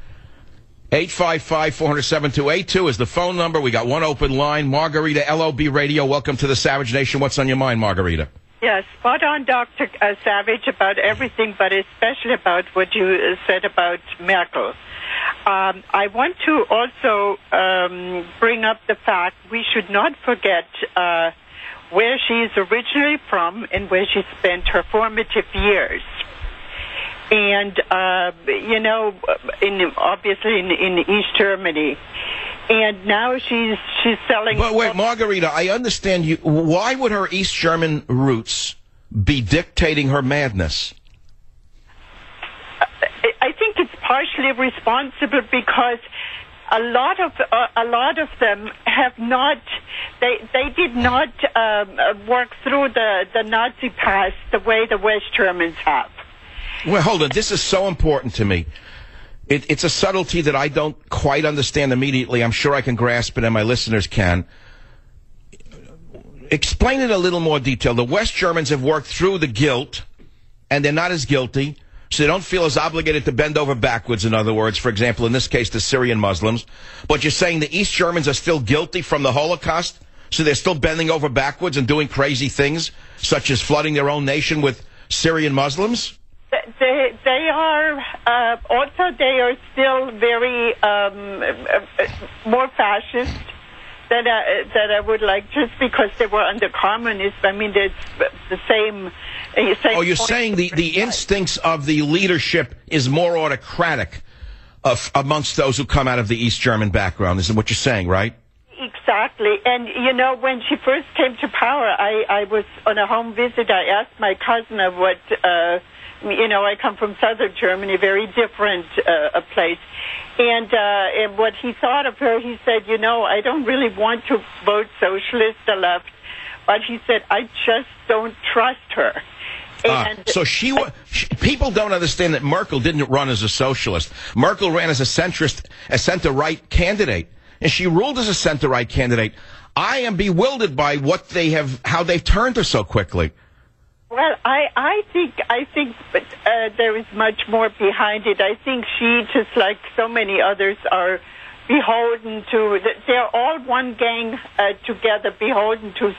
Speaker 3: 855-400-7282 is the phone number. We got one open line. Margarita, LOB Radio. Welcome to the Savage Nation. What's on your mind, Margarita?
Speaker 10: Yes, spot on, Dr. Savage, about everything, but especially about what you said about Merkel. I want to also bring up the fact we should not forget where she is originally from and where she spent her formative years. And, obviously in East Germany. And now she's selling...
Speaker 3: But wait, Margarita, I understand you. Why would her East German roots be dictating her madness?
Speaker 10: partially responsible because a lot of them have not. They did not work through the Nazi past the way the West Germans have.
Speaker 3: Well, hold on. This is so important to me. It's a subtlety that I don't quite understand immediately. I'm sure I can grasp it, and my listeners can. Explain it in a little more detail. The West Germans have worked through the guilt, and they're not as guilty, so they don't feel as obligated to bend over backwards, in other words, for example, in this case, the Syrian Muslims. But you're saying the East Germans are still guilty from the Holocaust, so they're still bending over backwards and doing crazy things, such as flooding their own nation with Syrian Muslims?
Speaker 10: They are also they are still very more fascist than I would like, just because they were under communism. I mean, it's the same.
Speaker 3: Oh, you're saying the instincts of the leadership is more autocratic amongst those who come out of the East German background. Is what you're saying, right?
Speaker 10: Exactly. And, you know, when she first came to power, I was on a home visit. I asked my cousin what, you know, I come from southern Germany, very different a place. And what he thought of her, he said, you know, I don't really want to vote socialist or left, but he said, I just don't trust her. And
Speaker 3: so people don't understand that Merkel didn't run as a socialist. Merkel ran as a centrist, a center-right candidate, and she ruled as a center-right candidate. I am bewildered by how they've turned her so quickly.
Speaker 10: Well, I think there is much more behind it. I think she, just like so many others, are beholden to. They're all one gang together, beholden to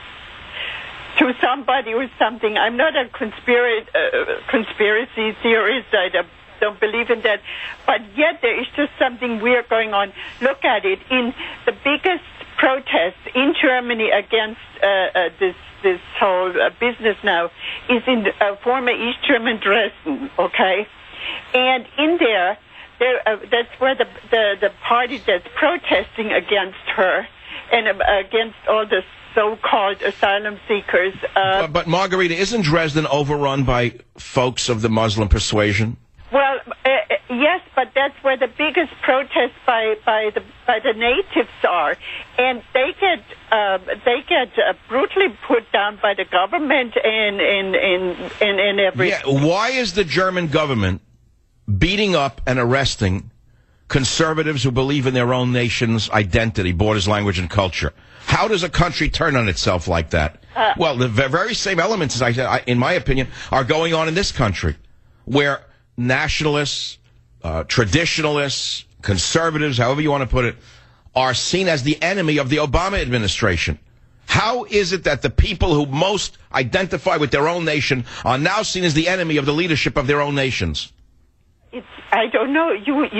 Speaker 10: somebody or something. I'm not a conspiracy theorist. I don't believe in that. But yet there is just something weird going on. Look at it. In the biggest protest in Germany against this whole business now is in former East German Dresden, okay? And in there that's where the party that's protesting against her and against all the so-called asylum seekers.
Speaker 3: But Margarita, isn't Dresden overrun by folks of the Muslim persuasion?
Speaker 10: Well, yes, but that's where the biggest protests by the natives are, and they get brutally put down by the government and everything.
Speaker 3: Yeah, why is the German government beating up and arresting conservatives who believe in their own nation's identity, borders, language, and culture? How does a country turn on itself like that? Well, the very same elements, as I said, in my opinion, are going on in this country, where nationalists, traditionalists, conservatives, however you want to put it, are seen as the enemy of the Obama administration. How is it that the people who most identify with their own nation are now seen as the enemy of the leadership of their own nations?
Speaker 10: I don't know.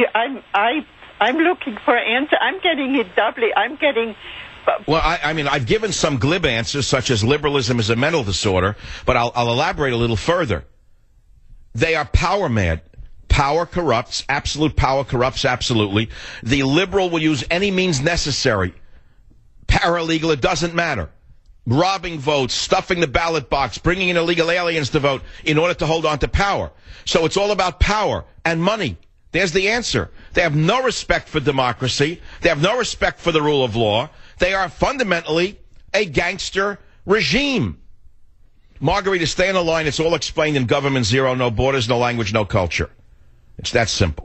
Speaker 10: I'm looking for an answer. I'm getting it doubly. I'm getting.
Speaker 3: Well, I mean, I've given some glib answers, such as liberalism is a mental disorder, but I'll elaborate a little further. They are power mad. Power corrupts. Absolute power corrupts absolutely. The liberal will use any means necessary. Paralegal, it doesn't matter. Robbing votes, stuffing the ballot box, bringing in illegal aliens to vote in order to hold on to power. So it's all about power and money. There's the answer. They have no respect for democracy. They have no respect for the rule of law. They are fundamentally a gangster regime. Margarita, stay on the line. It's all explained in Government Zero. No borders, no language, no culture. It's that simple.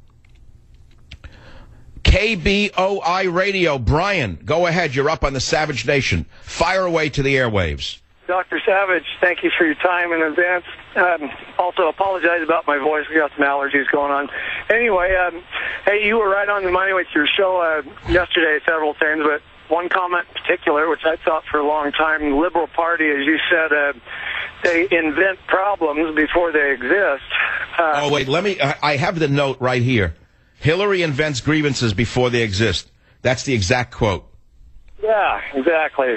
Speaker 3: KBOI Radio. Brian, go ahead. You're up on the Savage Nation. Fire away to the airwaves.
Speaker 11: Dr. Savage, thank you for your time in advance. Also apologize about my voice. We got some allergies going on. Anyway, hey, you were right on the money with your show yesterday, several things, but one comment in particular, which I thought for a long time, the Liberal Party, as you said, they invent problems before they exist.
Speaker 3: Oh, wait, I have the note right here. Hillary invents grievances before they exist. That's the exact quote.
Speaker 11: Yeah, exactly.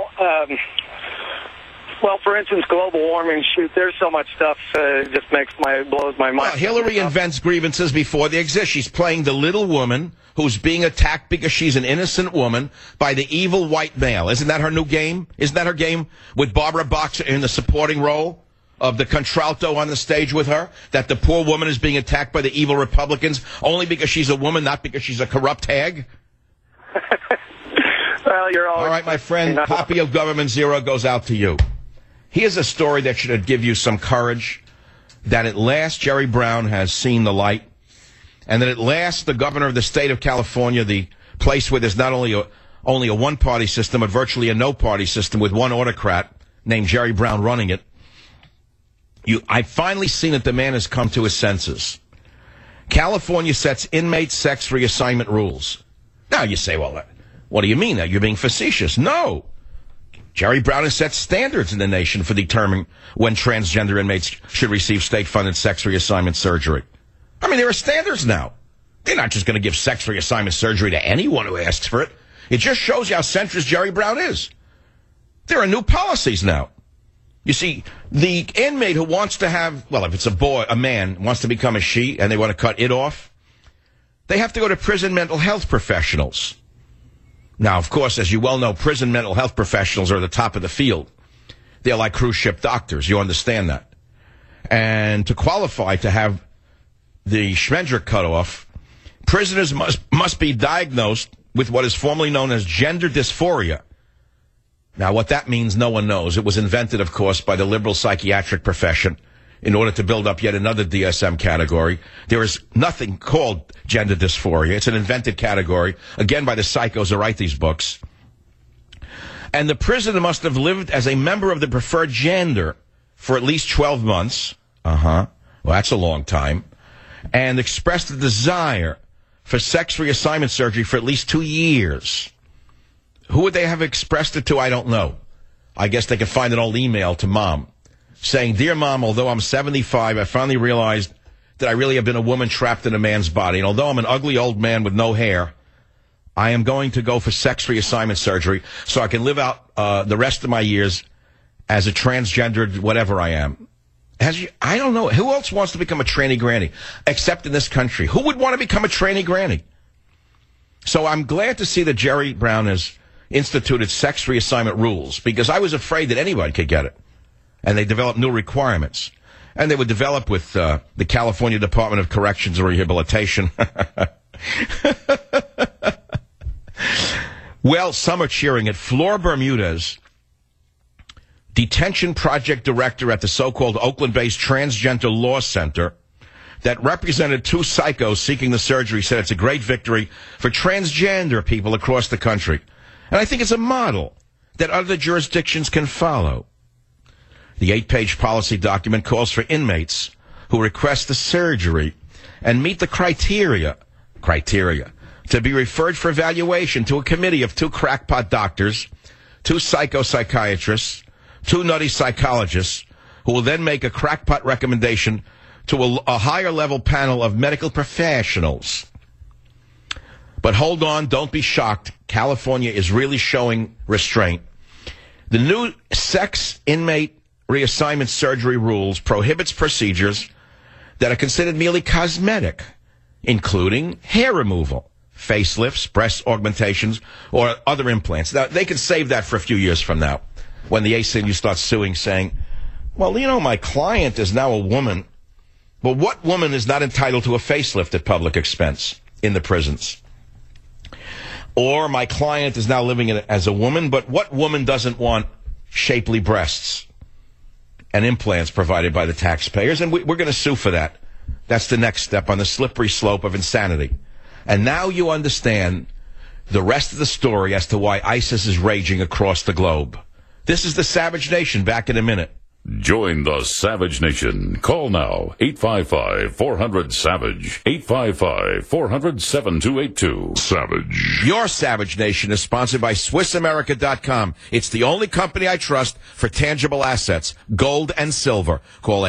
Speaker 11: Well, for instance, global warming, shoot, there's so much stuff just blows my mind.
Speaker 3: Well, Hillary invents grievances before they exist. She's playing the little woman who's being attacked because she's an innocent woman by the evil white male. Isn't that her new game? Isn't that her game with Barbara Boxer in the supporting role? of the contralto on the stage with her, that the poor woman is being attacked by the evil Republicans only because she's a woman, not because she's a corrupt hag?
Speaker 11: Well, you're
Speaker 3: all right, my friend, copy of Government Zero goes out to you. Here's a story that should give you some courage, that at last Jerry Brown has seen the light, and that at last the governor of the state of California, the place where there's not only a one-party system, but virtually a no-party system with one autocrat named Jerry Brown running it, I've finally seen that the man has come to his senses. California sets inmate sex reassignment rules. Now you say, well, what do you mean? You're being facetious. No. Jerry Brown has set standards in the nation for determining when transgender inmates should receive state-funded sex reassignment surgery. I mean, there are standards now. They're not just going to give sex reassignment surgery to anyone who asks for it. It just shows you how centrist Jerry Brown is. There are new policies now. You see, the inmate who wants to have, well, if it's a man wants to become a she and they want to cut it off, they have to go to prison mental health professionals. Now, of course, as you well know, prison mental health professionals are the top of the field. They're like cruise ship doctors. You understand that. And to qualify to have the schmendrick cut off, prisoners must be diagnosed with what is formerly known as gender dysphoria. Now, what that means, no one knows. It was invented, of course, by the liberal psychiatric profession in order to build up yet another DSM category. There is nothing called gender dysphoria. It's an invented category, again, by the psychos who write these books. And the prisoner must have lived as a member of the preferred gender for at least 12 months. Well, that's a long time. And expressed a desire for sex reassignment surgery for at least 2 years. Who would they have expressed it to? I don't know. I guess they could find an old email to Mom saying, "Dear Mom, although I'm 75, I finally realized that I really have been a woman trapped in a man's body. And although I'm an ugly old man with no hair, I am going to go for sex reassignment surgery so I can live out the rest of my years as a transgendered whatever I am." I don't know. Who else wants to become a tranny granny except in this country? Who would want to become a tranny granny? So I'm glad to see that Jerry Brown has instituted sex reassignment rules, because I was afraid that anybody could get it. And they developed new requirements. And they would develop with the California Department of Corrections and Rehabilitation. Well, some are cheering it. Flor Bermudez, detention project director at the so-called Oakland-based Transgender Law Center that represented two psychos seeking the surgery, said it's a great victory for transgender people across the country. And I think it's a model that other jurisdictions can follow. The 8-page policy document calls for inmates who request the surgery and meet the criteria to be referred for evaluation to a committee of 2 crackpot doctors, 2 psychiatrists, 2 nutty psychologists, who will then make a crackpot recommendation to a higher level panel of medical professionals. But hold on, don't be shocked. California is really showing restraint. The new sex inmate reassignment surgery rules prohibits procedures that are considered merely cosmetic, including hair removal, facelifts, breast augmentations, or other implants. Now, they can save that for a few years from now, when the ACLU starts suing, saying, well, you know, my client is now a woman. Well, what woman is not entitled to a facelift at public expense in the prisons? Or my client is now living as a woman, but what woman doesn't want shapely breasts and implants provided by the taxpayers? And we're going to sue for that. That's the next step on the slippery slope of insanity. And now you understand the rest of the story as to why ISIS is raging across the globe. This is the Savage Nation. Back in a minute.
Speaker 1: Join the Savage Nation. Call now, 855-400-SAVAGE, 855-400-7282. Savage.
Speaker 3: Your Savage Nation is sponsored by SwissAmerica.com. It's the only company I trust for tangible assets, gold and silver. Call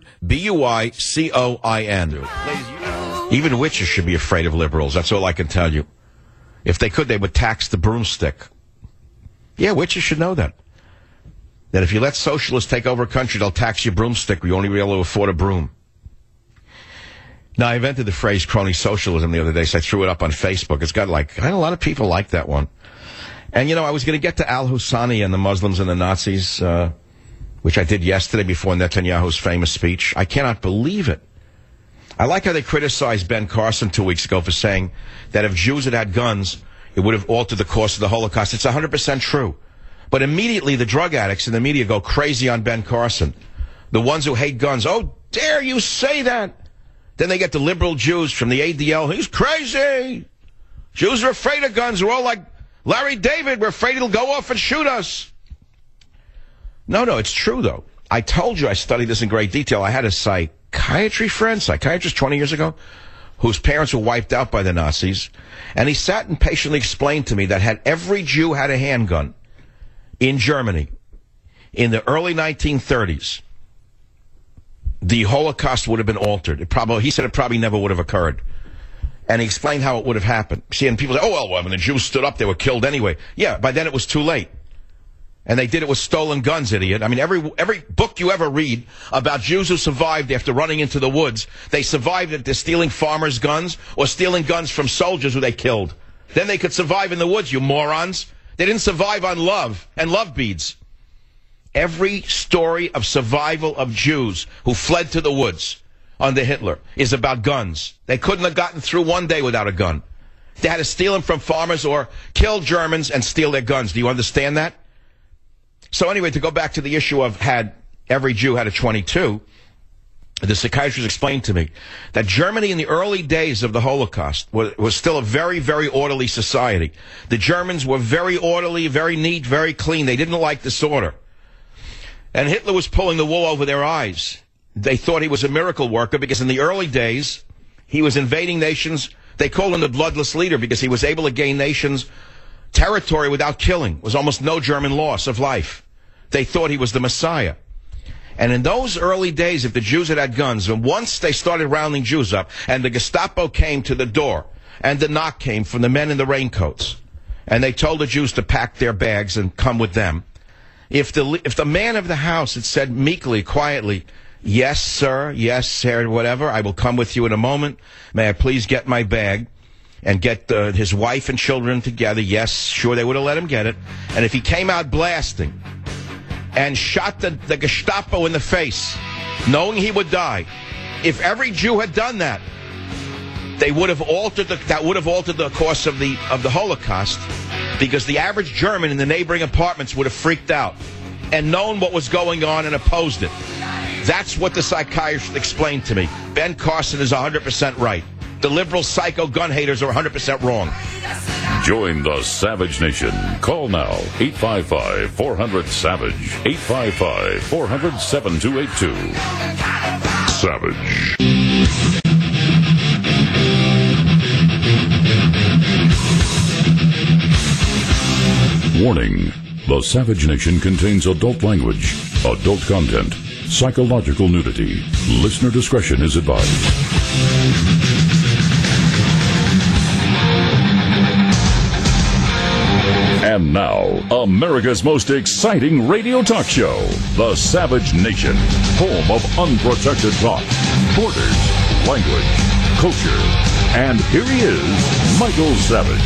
Speaker 3: 800-BUICOIN. Even witches should be afraid of liberals. That's all I can tell you. If they could, they would tax the broomstick. Yeah, witches should know that. That if you let socialists take over a country, they'll tax your broomstick. You won't even be able to afford a broom. Now, I invented the phrase crony socialism the other day, so I threw it up on Facebook. It's got a lot of people like that one. And, you know, I was going to get to al-Husani and the Muslims and the Nazis, which I did yesterday before Netanyahu's famous speech. I cannot believe it. I like how they criticized Ben Carson 2 weeks ago for saying that if Jews had had guns, it would have altered the course of the Holocaust. It's 100% true. But immediately the drug addicts in the media go crazy on Ben Carson. The ones who hate guns, oh, dare you say that? Then they get the liberal Jews from the ADL. He's crazy. Jews are afraid of guns. We're all like Larry David. We're afraid it'll go off and shoot us. No, it's true, though. I told you I studied this in great detail. I had a psychiatrist 20 years ago, whose parents were wiped out by the Nazis, and he sat and patiently explained to me that had every Jew had a handgun in Germany in the early 1930s, the Holocaust would have been altered. He said it probably never would have occurred. And he explained how it would have happened. See, and people say, oh, well, when the Jews stood up, they were killed anyway. Yeah, by then it was too late. And they did it with stolen guns, idiot. I mean, every book you ever read about Jews who survived after running into the woods, they survived if they're stealing farmers' guns or stealing guns from soldiers who they killed. Then they could survive in the woods, you morons. They didn't survive on love and love beads. Every story of survival of Jews who fled to the woods under Hitler is about guns. They couldn't have gotten through one day without a gun. They had to steal them from farmers or kill Germans and steal their guns. Do you understand that? So anyway, to go back to the issue of had every Jew had a .22, the psychiatrist explained to me that Germany in the early days of the Holocaust was still a very, very orderly society. The Germans were very orderly, very neat, very clean. They didn't like disorder. And Hitler was pulling the wool over their eyes. They thought he was a miracle worker because in the early days, he was invading nations. They called him the bloodless leader because he was able to gain nations' territory without killing. It was almost no German loss of life. They thought he was the Messiah. And in those early days, if the Jews had had guns, and once they started rounding Jews up, and the Gestapo came to the door, and the knock came from the men in the raincoats, and they told the Jews to pack their bags and come with them, if the man of the house had said meekly, quietly, yes, sir, whatever, I will come with you in a moment, may I please get my bag, and get his wife and children together, yes, sure, they would have let him get it, and if he came out blasting, and shot the Gestapo in the face, knowing he would die. If every Jew had done that, that would have altered the course of the Holocaust, because the average German in the neighboring apartments would have freaked out and known what was going on and opposed it. That's what the psychiatrist explained to me. Ben Carson is 100% right. The liberal psycho gun haters are 100% wrong.
Speaker 1: Join the Savage Nation. Call now, 855-400-SAVAGE, 855-400-7282. Savage. Warning. The Savage Nation contains adult language, adult content, psychological nudity. Listener discretion is advised. And now, America's most exciting radio talk show, The Savage Nation, home of unprotected talk, borders, language, culture. And here he is, Michael Savage.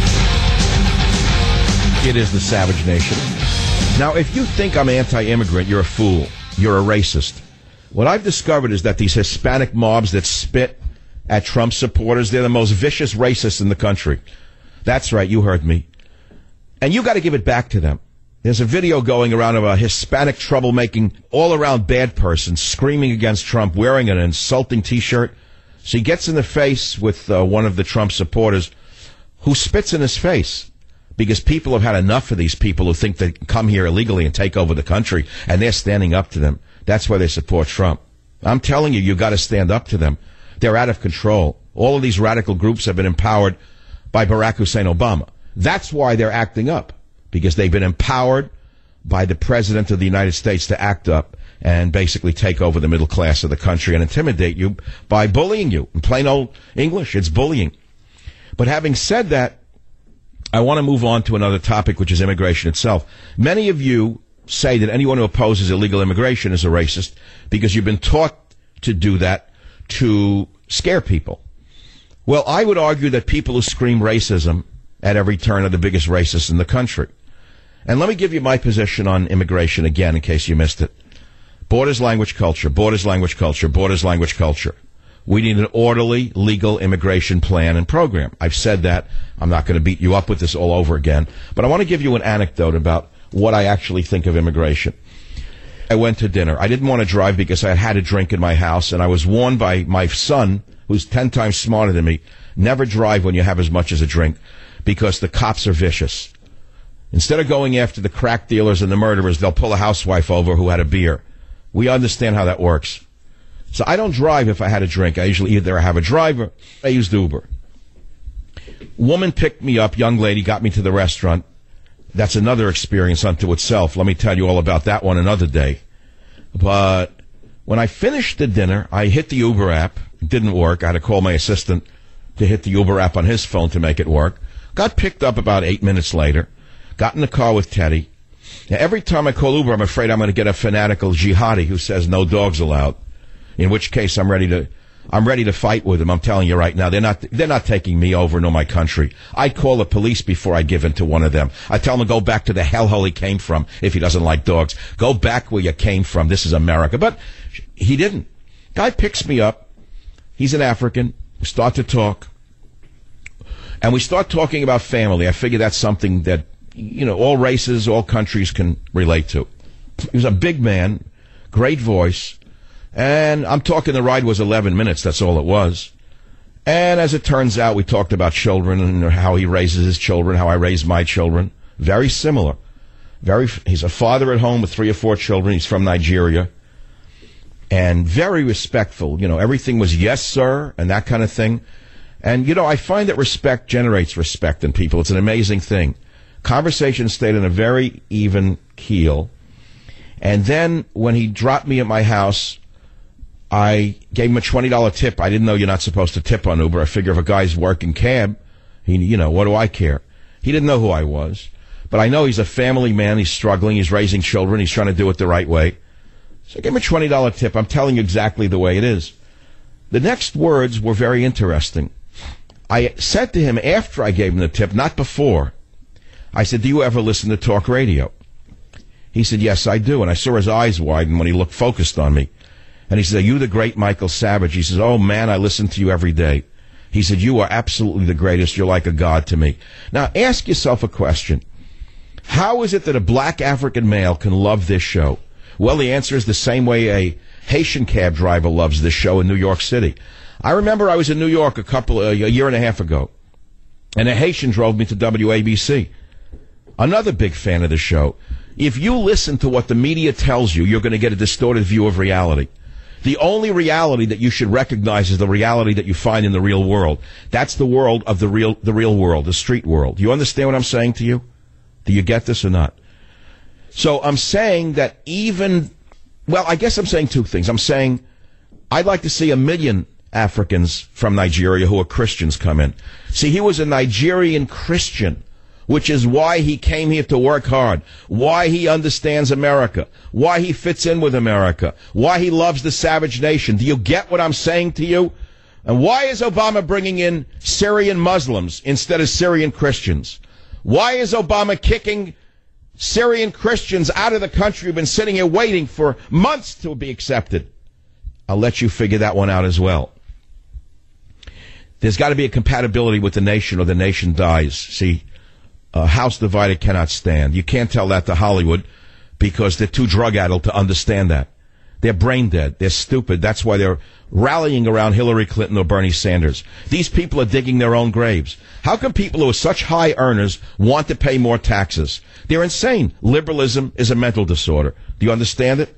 Speaker 3: It is The Savage Nation. Now, if you think I'm anti-immigrant, you're a fool. You're a racist. What I've discovered is that these Hispanic mobs that spit at Trump supporters, they're the most vicious racists in the country. That's right, you heard me. And you got to give it back to them. There's a video going around of a Hispanic troublemaking, all-around bad person screaming against Trump, wearing an insulting T-shirt. So he gets in the face with one of the Trump supporters who spits in his face because people have had enough of these people who think they can come here illegally and take over the country, and they're standing up to them. That's why they support Trump. I'm telling you, you've got to stand up to them. They're out of control. All of these radical groups have been empowered by Barack Hussein Obama. That's why they're acting up, because they've been empowered by the President of the United States to act up and basically take over the middle class of the country and intimidate you by bullying you. In plain old English, it's bullying. But having said that, I want to move on to another topic, which is immigration itself. Many of you say that anyone who opposes illegal immigration is a racist because you've been taught to do that to scare people. Well, I would argue that people who scream racism at every turn are the biggest racists in the country. And let me give you my position on immigration again, in case you missed it. Borders, language, culture. Borders, language, culture. Borders, language, culture. We need an orderly, legal immigration plan and program. I've said that. I'm not going to beat you up with this all over again. But I want to give you an anecdote about what I actually think of immigration. I went to dinner. I didn't want to drive because I had a drink in my house, and I was warned by my son, who's 10 times smarter than me, never drive when you have as much as a drink because the cops are vicious. Instead of going after the crack dealers and the murderers, they'll pull a housewife over who had a beer. We understand how that works. So I don't drive if I had a drink. I usually either have a driver, I used Uber. Woman picked me up, young lady, got me to the restaurant. That's another experience unto itself. Let me tell you all about that one another day. But when I finished the dinner, I hit the Uber app. It didn't work. I had to call my assistant to hit the Uber app on his phone to make it work. Got picked up about 8 minutes later. Got in the car with Teddy. Now, every time I call Uber, I'm afraid I'm going to get a fanatical jihadi who says no dogs allowed. In which case, I'm ready to fight with him. I'm telling you right now, they're not taking me over nor my country. I'd call the police before I give in to one of them. I tell him to go back to the hellhole he came from if he doesn't like dogs. Go back where you came from. This is America. But he didn't. Guy picks me up. He's an African. We start to talk. And we start talking about family. I figure that's something that, all races, all countries can relate to. He was a big man, great voice. And I'm talking the ride was 11 minutes. That's all it was. And as it turns out, we talked about children and how he raises his children, how I raise my children. Very similar. He's a father at home with 3 or 4 children. He's from Nigeria. And very respectful. Everything was yes, sir, and that kind of thing. And, I find that respect generates respect in people. It's an amazing thing. Conversation stayed on a very even keel. And then when he dropped me at my house, I gave him a $20 tip. I didn't know you're not supposed to tip on Uber. I figure if a guy's working cab, what do I care? He didn't know who I was. But I know he's a family man. He's struggling. He's raising children. He's trying to do it the right way. So I gave him a $20 tip. I'm telling you exactly the way it is. The next words were very interesting. I said to him after I gave him the tip, not before. I said, do you ever listen to talk radio? He said, yes, I do. And I saw his eyes widen when he looked focused on me. And he said, are you the great Michael Savage? He says, oh, man, I listen to you every day. He said, you are absolutely the greatest. You're like a god to me. Now, ask yourself a question. How is it that a black African male can love this show? Well, the answer is the same way a Haitian cab driver loves this show in New York City. I remember I was in New York a year and a half ago, and a Haitian drove me to WABC. Another big fan of the show. If you listen to what the media tells you, you're going to get a distorted view of reality. The only reality that you should recognize is the reality that you find in the real world. That's the world of the real world, the street world. You understand what I'm saying to you? Do you get this or not? So I'm saying that I guess I'm saying 2 things. I'm saying I'd like to see 1 million Africans from Nigeria who are Christians come in. See, he was a Nigerian Christian, which is why he came here to work hard, why he understands America, why he fits in with America, why he loves the savage nation. Do you get what I'm saying to you? And why is Obama bringing in Syrian Muslims instead of Syrian Christians? Why is Obama kicking Syrian Christians out of the country who've been sitting here waiting for months to be accepted? I'll let you figure that one out as well. There's got to be a compatibility with the nation or the nation dies. See, a house divided cannot stand. You can't tell that to Hollywood because they're too drug-addled to understand that. They're brain dead. They're stupid. That's why they're rallying around Hillary Clinton or Bernie Sanders. These people are digging their own graves. How can people who are such high earners want to pay more taxes? They're insane. Liberalism is a mental disorder. Do you understand it?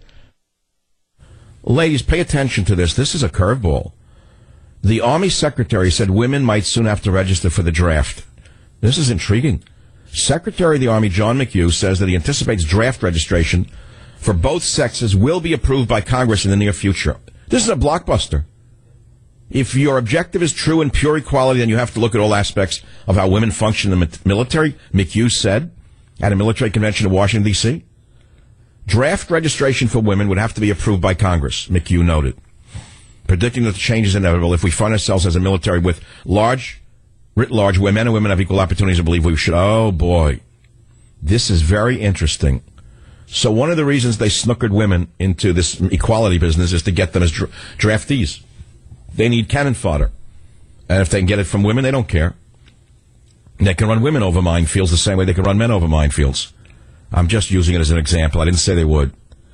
Speaker 3: Ladies, pay attention to this. This is a curveball. The Army Secretary said women might soon have to register for the draft. This is intriguing. Secretary of the Army John McHugh says that he anticipates draft registration for both sexes will be approved by Congress in the near future. This is a blockbuster. If your objective is true and pure equality, then you have to look at all aspects of how women function in the military, McHugh said at a military convention in Washington, D.C. Draft registration for women would have to be approved by Congress, McHugh noted, predicting that the change is inevitable if we find ourselves as a military with writ large, where men and women have equal opportunities. I believe we should. Oh, boy. This is very interesting. So one of the reasons they snookered women into this equality business is to get them as draftees. They need cannon fodder. And if they can get it from women, they don't care. They can run women over minefields the same way they can run men over minefields. I'm just using it as an example. I didn't say they would.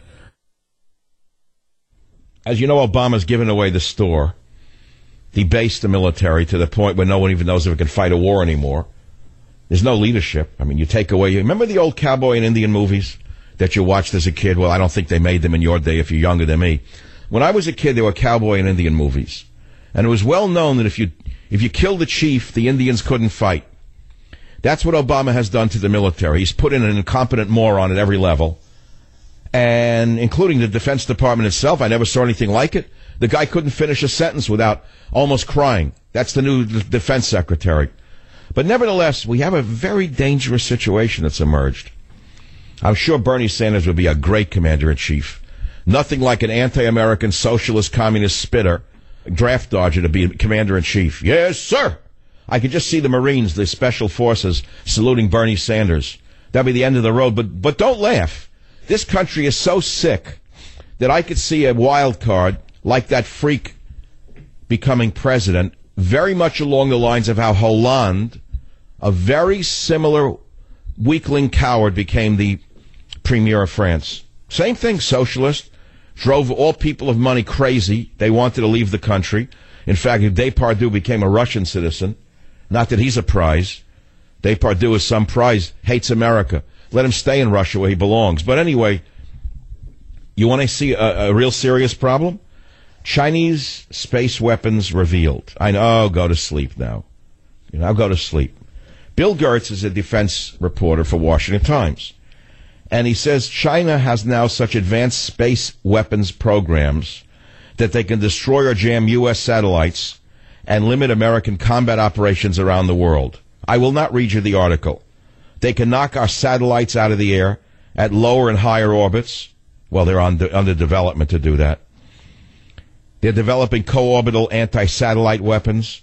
Speaker 3: As you know, Obama's given away the store, debased the military to the point where no one even knows if it can fight a war anymore. There's no leadership. I mean, you take away... Remember the old cowboy and Indian movies that you watched as a kid? Well, I don't think they made them in your day if you're younger than me. When I was a kid, there were cowboy and Indian movies. And it was well known that if you killed the chief, the Indians couldn't fight. That's what Obama has done to the military. He's put in an incompetent moron at every level. And including the Defense Department itself, I never saw anything like it. The guy couldn't finish a sentence without almost crying. That's the new defense secretary. But nevertheless, we have a very dangerous situation that's emerged. I'm sure Bernie Sanders would be a great commander-in-chief. Nothing like an anti-American socialist communist spitter, draft dodger to be commander-in-chief. Yes, sir! I could just see the Marines, the special forces, saluting Bernie Sanders. That'd be the end of the road. But don't laugh. This country is so sick that I could see a wild card like that freak becoming president, very much along the lines of how Hollande, a very similar weakling coward, became the premier of France. Same thing, socialist, drove all people of money crazy. They wanted to leave the country. In fact, if Depardieu became a Russian citizen, not that he's a prize. Depardieu is some prize, hates America. Let him stay in Russia where he belongs. But anyway, you want to see a real serious problem? Chinese space weapons revealed. I know, go to sleep now. Go to sleep. Bill Gertz is a defense reporter for Washington Times. And he says China has now such advanced space weapons programs that they can destroy or jam U.S. satellites and limit American combat operations around the world. I will not read you the article. They can knock our satellites out of the air at lower and higher orbits. Well, they're under development to do that. They're developing co-orbital anti-satellite weapons.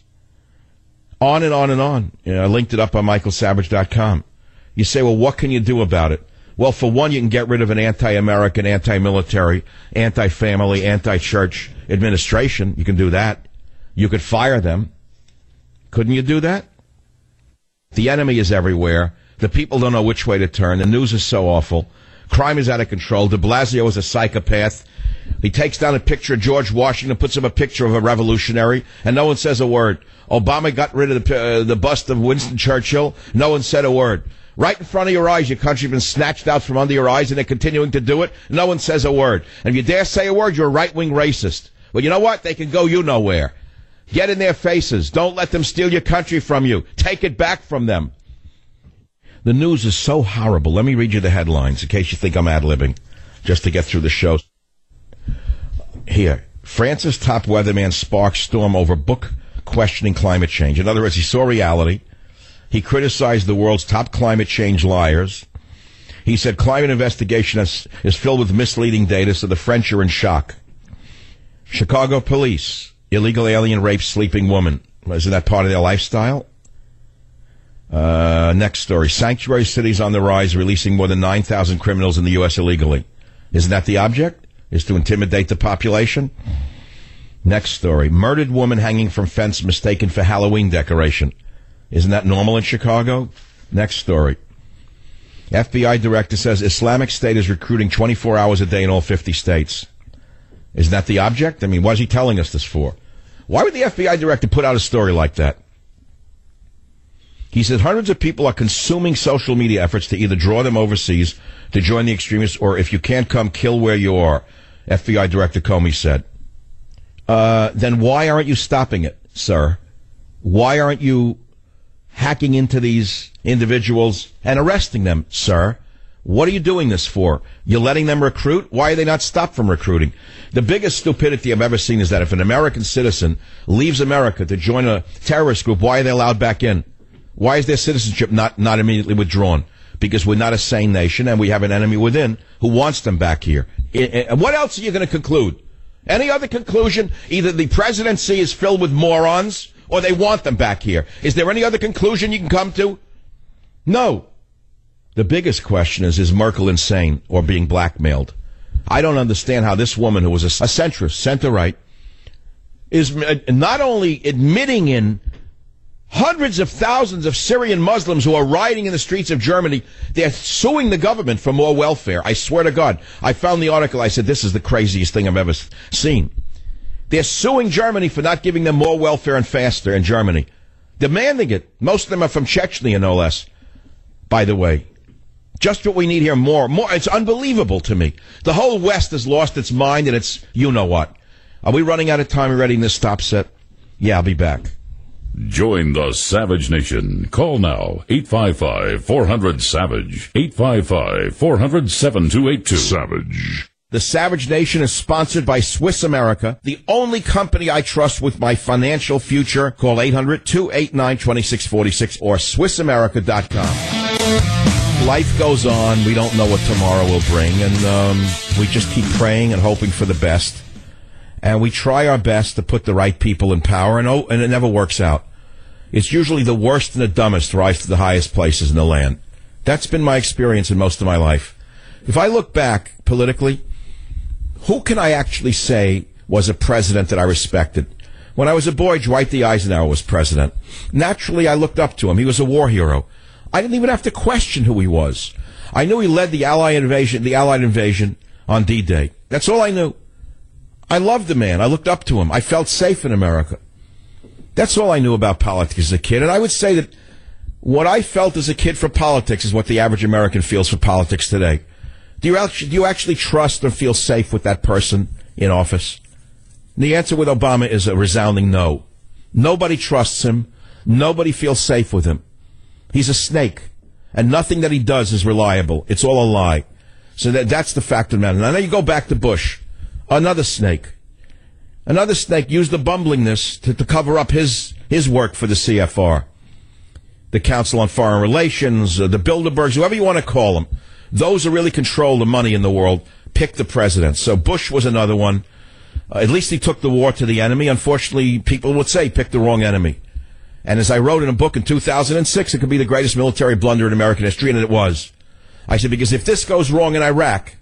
Speaker 3: On and on and on. I linked it up on michaelsavage.com. You say, well, what can you do about it? Well, for one, you can get rid of an anti-American, anti-military, anti-family, anti-church administration. You can do that. You could fire them. Couldn't you do that? The enemy is everywhere. The people don't know which way to turn. The news is so awful. Crime is out of control. De Blasio is a psychopath. He takes down a picture of George Washington, puts up a picture of a revolutionary, and no one says a word. Obama got rid of the bust of Winston Churchill. No one said a word. Right in front of your eyes, your country's been snatched out from under your eyes, and they're continuing to do it. No one says a word. And if you dare say a word, you're a right-wing racist. Well, you know what? They can go you nowhere. Get in their faces. Don't let them steal your country from you. Take it back from them. The news is so horrible. Let me read you the headlines in case you think I'm ad-libbing, just to get through the show. Here, France's top weatherman sparks storm over book questioning climate change. In other words, he saw reality. He criticized the world's top climate change liars. He said climate investigation is filled with misleading data, so the French are in shock. Chicago police, illegal alien rapes sleeping woman. Isn't that part of their lifestyle? Next story. Sanctuary cities on the rise, releasing more than 9,000 criminals in the U.S. illegally. Isn't that the object? Is to intimidate the population? Next story. Murdered woman hanging from fence mistaken for Halloween decoration. Isn't that normal in Chicago? Next story. FBI director says Islamic State is recruiting 24 hours a day in all 50 states. Isn't that the object? I mean, what is he telling us this for? Why would the FBI director put out a story like that? He said hundreds of people are consuming social media efforts to either draw them overseas to join the extremists, or if you can't come, kill where you are, FBI Director Comey said. Then why aren't you stopping it, sir? Why aren't you hacking into these individuals and arresting them, sir? What are you doing this for? You're letting them recruit? Why are they not stopped from recruiting? The biggest stupidity I've ever seen is that if an American citizen leaves America to join a terrorist group, why are they allowed back in? Why is their citizenship not immediately withdrawn? Because we're not a sane nation and we have an enemy within who wants them back here. And what else are you going to conclude? Any other conclusion? Either the presidency is filled with morons or they want them back here. Is there any other conclusion you can come to? No. The biggest question is Merkel insane or being blackmailed? I don't understand how this woman, who was a centrist, center-right, is not only admitting in hundreds of thousands of Syrian Muslims who are rioting in the streets of Germany, they're suing the government for more welfare. I swear to God, I found the article, I said, this is the craziest thing I've ever seen. They're suing Germany for not giving them more welfare and faster in Germany. Demanding it. Most of them are from Chechnya, no less. By the way. Just what we need here, more. It's unbelievable to me. The whole West has lost its mind, and it's you-know-what. Are we running out of time already in this stop set? Yeah, I'll be back.
Speaker 1: Join the Savage Nation. Call now, 855-400-SAVAGE. 855-400-7282. Savage.
Speaker 3: The Savage Nation is sponsored by Swiss America, the only company I trust with my financial future. Call 800-289-2646 or SwissAmerica.com. Life goes on. We don't know what tomorrow will bring, and we just keep praying and hoping for the best. And we try our best to put the right people in power, and it never works out. It's usually the worst and the dumbest rise to the highest places in the land. That's been my experience in most of my life. If I look back politically, who can I actually say was a president that I respected? When I was a boy, Dwight D. Eisenhower was president. Naturally, I looked up to him. He was a war hero. I didn't even have to question who he was. I knew he led the Allied invasion on D-Day. That's all I knew. I loved the man. I looked up to him. I felt safe in America. That's all I knew about politics as a kid. And I would say that what I felt as a kid for politics is what the average American feels for politics today. Do you actually trust or feel safe with that person in office? And the answer with Obama is a resounding no. Nobody trusts him. Nobody feels safe with him. He's a snake, and nothing that he does is reliable. It's all a lie. So that's the fact of the matter. And I know you go back to Bush. Another snake. Another snake used the bumblingness to cover up his work for the CFR. The Council on Foreign Relations, the Bilderbergs, whoever you want to call them. Those who really control the money in the world pick the president. So Bush was another one. At least he took the war to the enemy. Unfortunately, people would say pick the wrong enemy. And as I wrote in a book in 2006, it could be the greatest military blunder in American history, and it was. I said, because if this goes wrong in Iraq,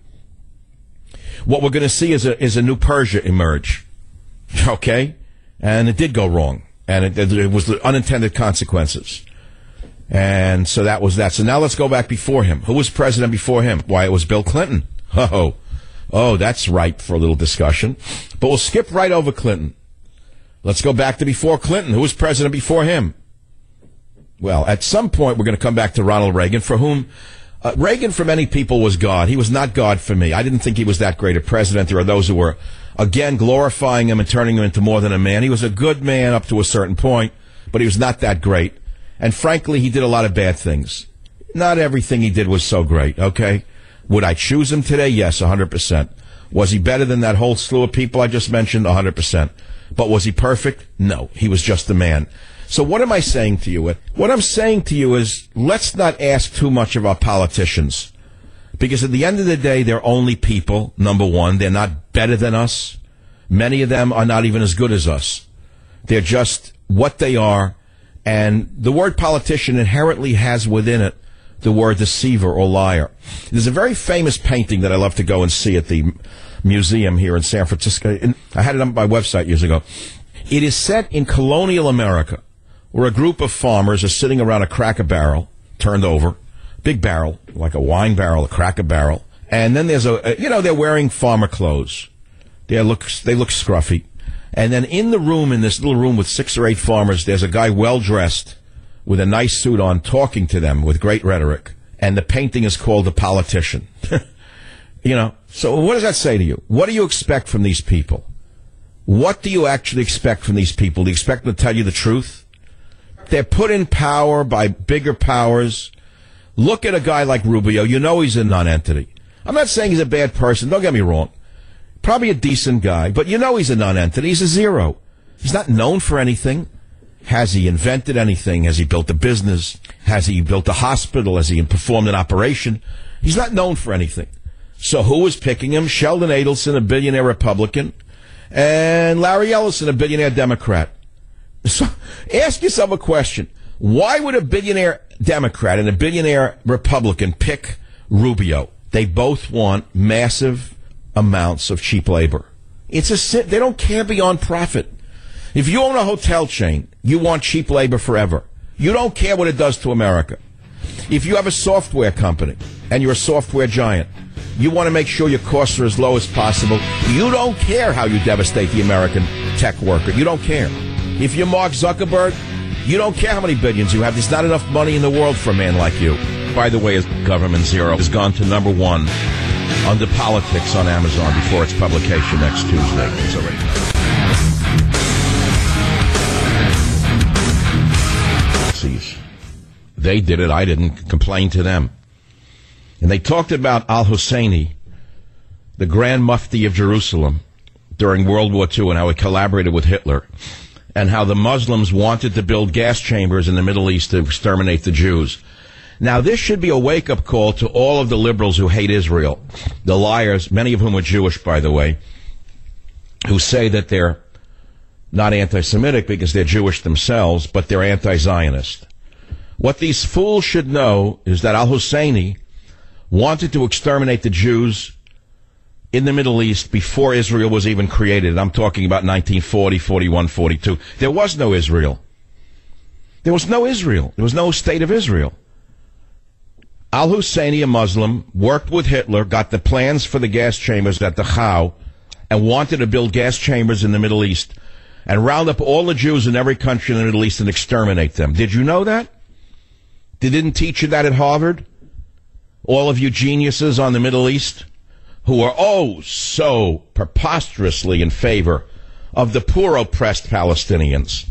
Speaker 3: what we're going to see is a new Persia emerge. Okay? And it did go wrong. And it was the unintended consequences. And so that was that. So now let's go back before him. Who was president before him? Why, it was Bill Clinton. Oh, that's ripe for a little discussion. But we'll skip right over Clinton. Let's go back to before Clinton. Who was president before him? Well, at some point we're going to come back to Ronald Reagan, for whom Reagan for many people was God. He was not God for me. I didn't think he was that great a president. There are those who were, again, glorifying him and turning him into more than a man. He was a good man up to a certain point, but he was not that great. And frankly, he did a lot of bad things. Not everything he did was so great, okay? Would I choose him today? Yes, 100%. Was he better than that whole slew of people I just mentioned? 100%. But was he perfect? No, he was just a man. So what am I saying to you? What I'm saying to you is, let's not ask too much of our politicians. Because at the end of the day, they're only people, number one. They're not better than us. Many of them are not even as good as us. They're just what they are. And the word politician inherently has within it the word deceiver or liar. There's a very famous painting that I love to go and see at the museum here in San Francisco. I had it on my website years ago. It is set in colonial America, where a group of farmers are sitting around a Cracker Barrel, turned over, big barrel, like a wine barrel, a Cracker Barrel. And then there's they're wearing farmer clothes. They look scruffy. And then in the room, in this little room with 6 or 8 farmers, there's a guy well-dressed with a nice suit on talking to them with great rhetoric. And the painting is called The Politician. So what does that say to you? What do you expect from these people? What do you actually expect from these people? Do you expect them to tell you the truth? They're put in power by bigger powers. Look at a guy like Rubio. You know he's a non-entity. I'm not saying he's a bad person. Don't get me wrong. Probably a decent guy, but you know he's a non-entity. He's a zero. He's not known for anything. Has he invented anything? Has he built a business? Has he built a hospital? Has he performed an operation? He's not known for anything. So who is picking him? Sheldon Adelson, a billionaire Republican, and Larry Ellison, a billionaire Democrat. So ask yourself a question. Why would a billionaire Democrat and a billionaire Republican pick Rubio? They both want massive amounts of cheap labor. They don't care beyond profit. If you own a hotel chain, you want cheap labor forever. You don't care what it does to America. If you have a software company and you're a software giant, you want to make sure your costs are as low as possible. You don't care how you devastate the American tech worker. You don't care. If you're Mark Zuckerberg, you don't care how many billions you have. There's not enough money in the world for a man like you. By the way, Government Zero has gone to number 1 under politics on Amazon before its publication next Tuesday. It's already They did it. I didn't complain to them. And they talked about al-Husseini, the Grand Mufti of Jerusalem, during World War II, and how he collaborated with Hitler, and how the Muslims wanted to build gas chambers in the Middle East to exterminate the Jews. Now, this should be a wake-up call to all of the liberals who hate Israel, the liars, many of whom are Jewish, by the way, who say that they're not anti-Semitic because they're Jewish themselves, but they're anti-Zionist. What these fools should know is that al-Husseini wanted to exterminate the Jews in the Middle East before Israel was even created. I'm talking about 1940, 41, 42. There was no Israel. There was no Israel. There was no state of Israel. Al-Husseini, a Muslim, worked with Hitler, got the plans for the gas chambers at Dachau, and wanted to build gas chambers in the Middle East and round up all the Jews in every country in the Middle East and exterminate them. Did you know that? They didn't teach you that at Harvard? All of you geniuses on the Middle East who are so preposterously in favor of the poor oppressed Palestinians.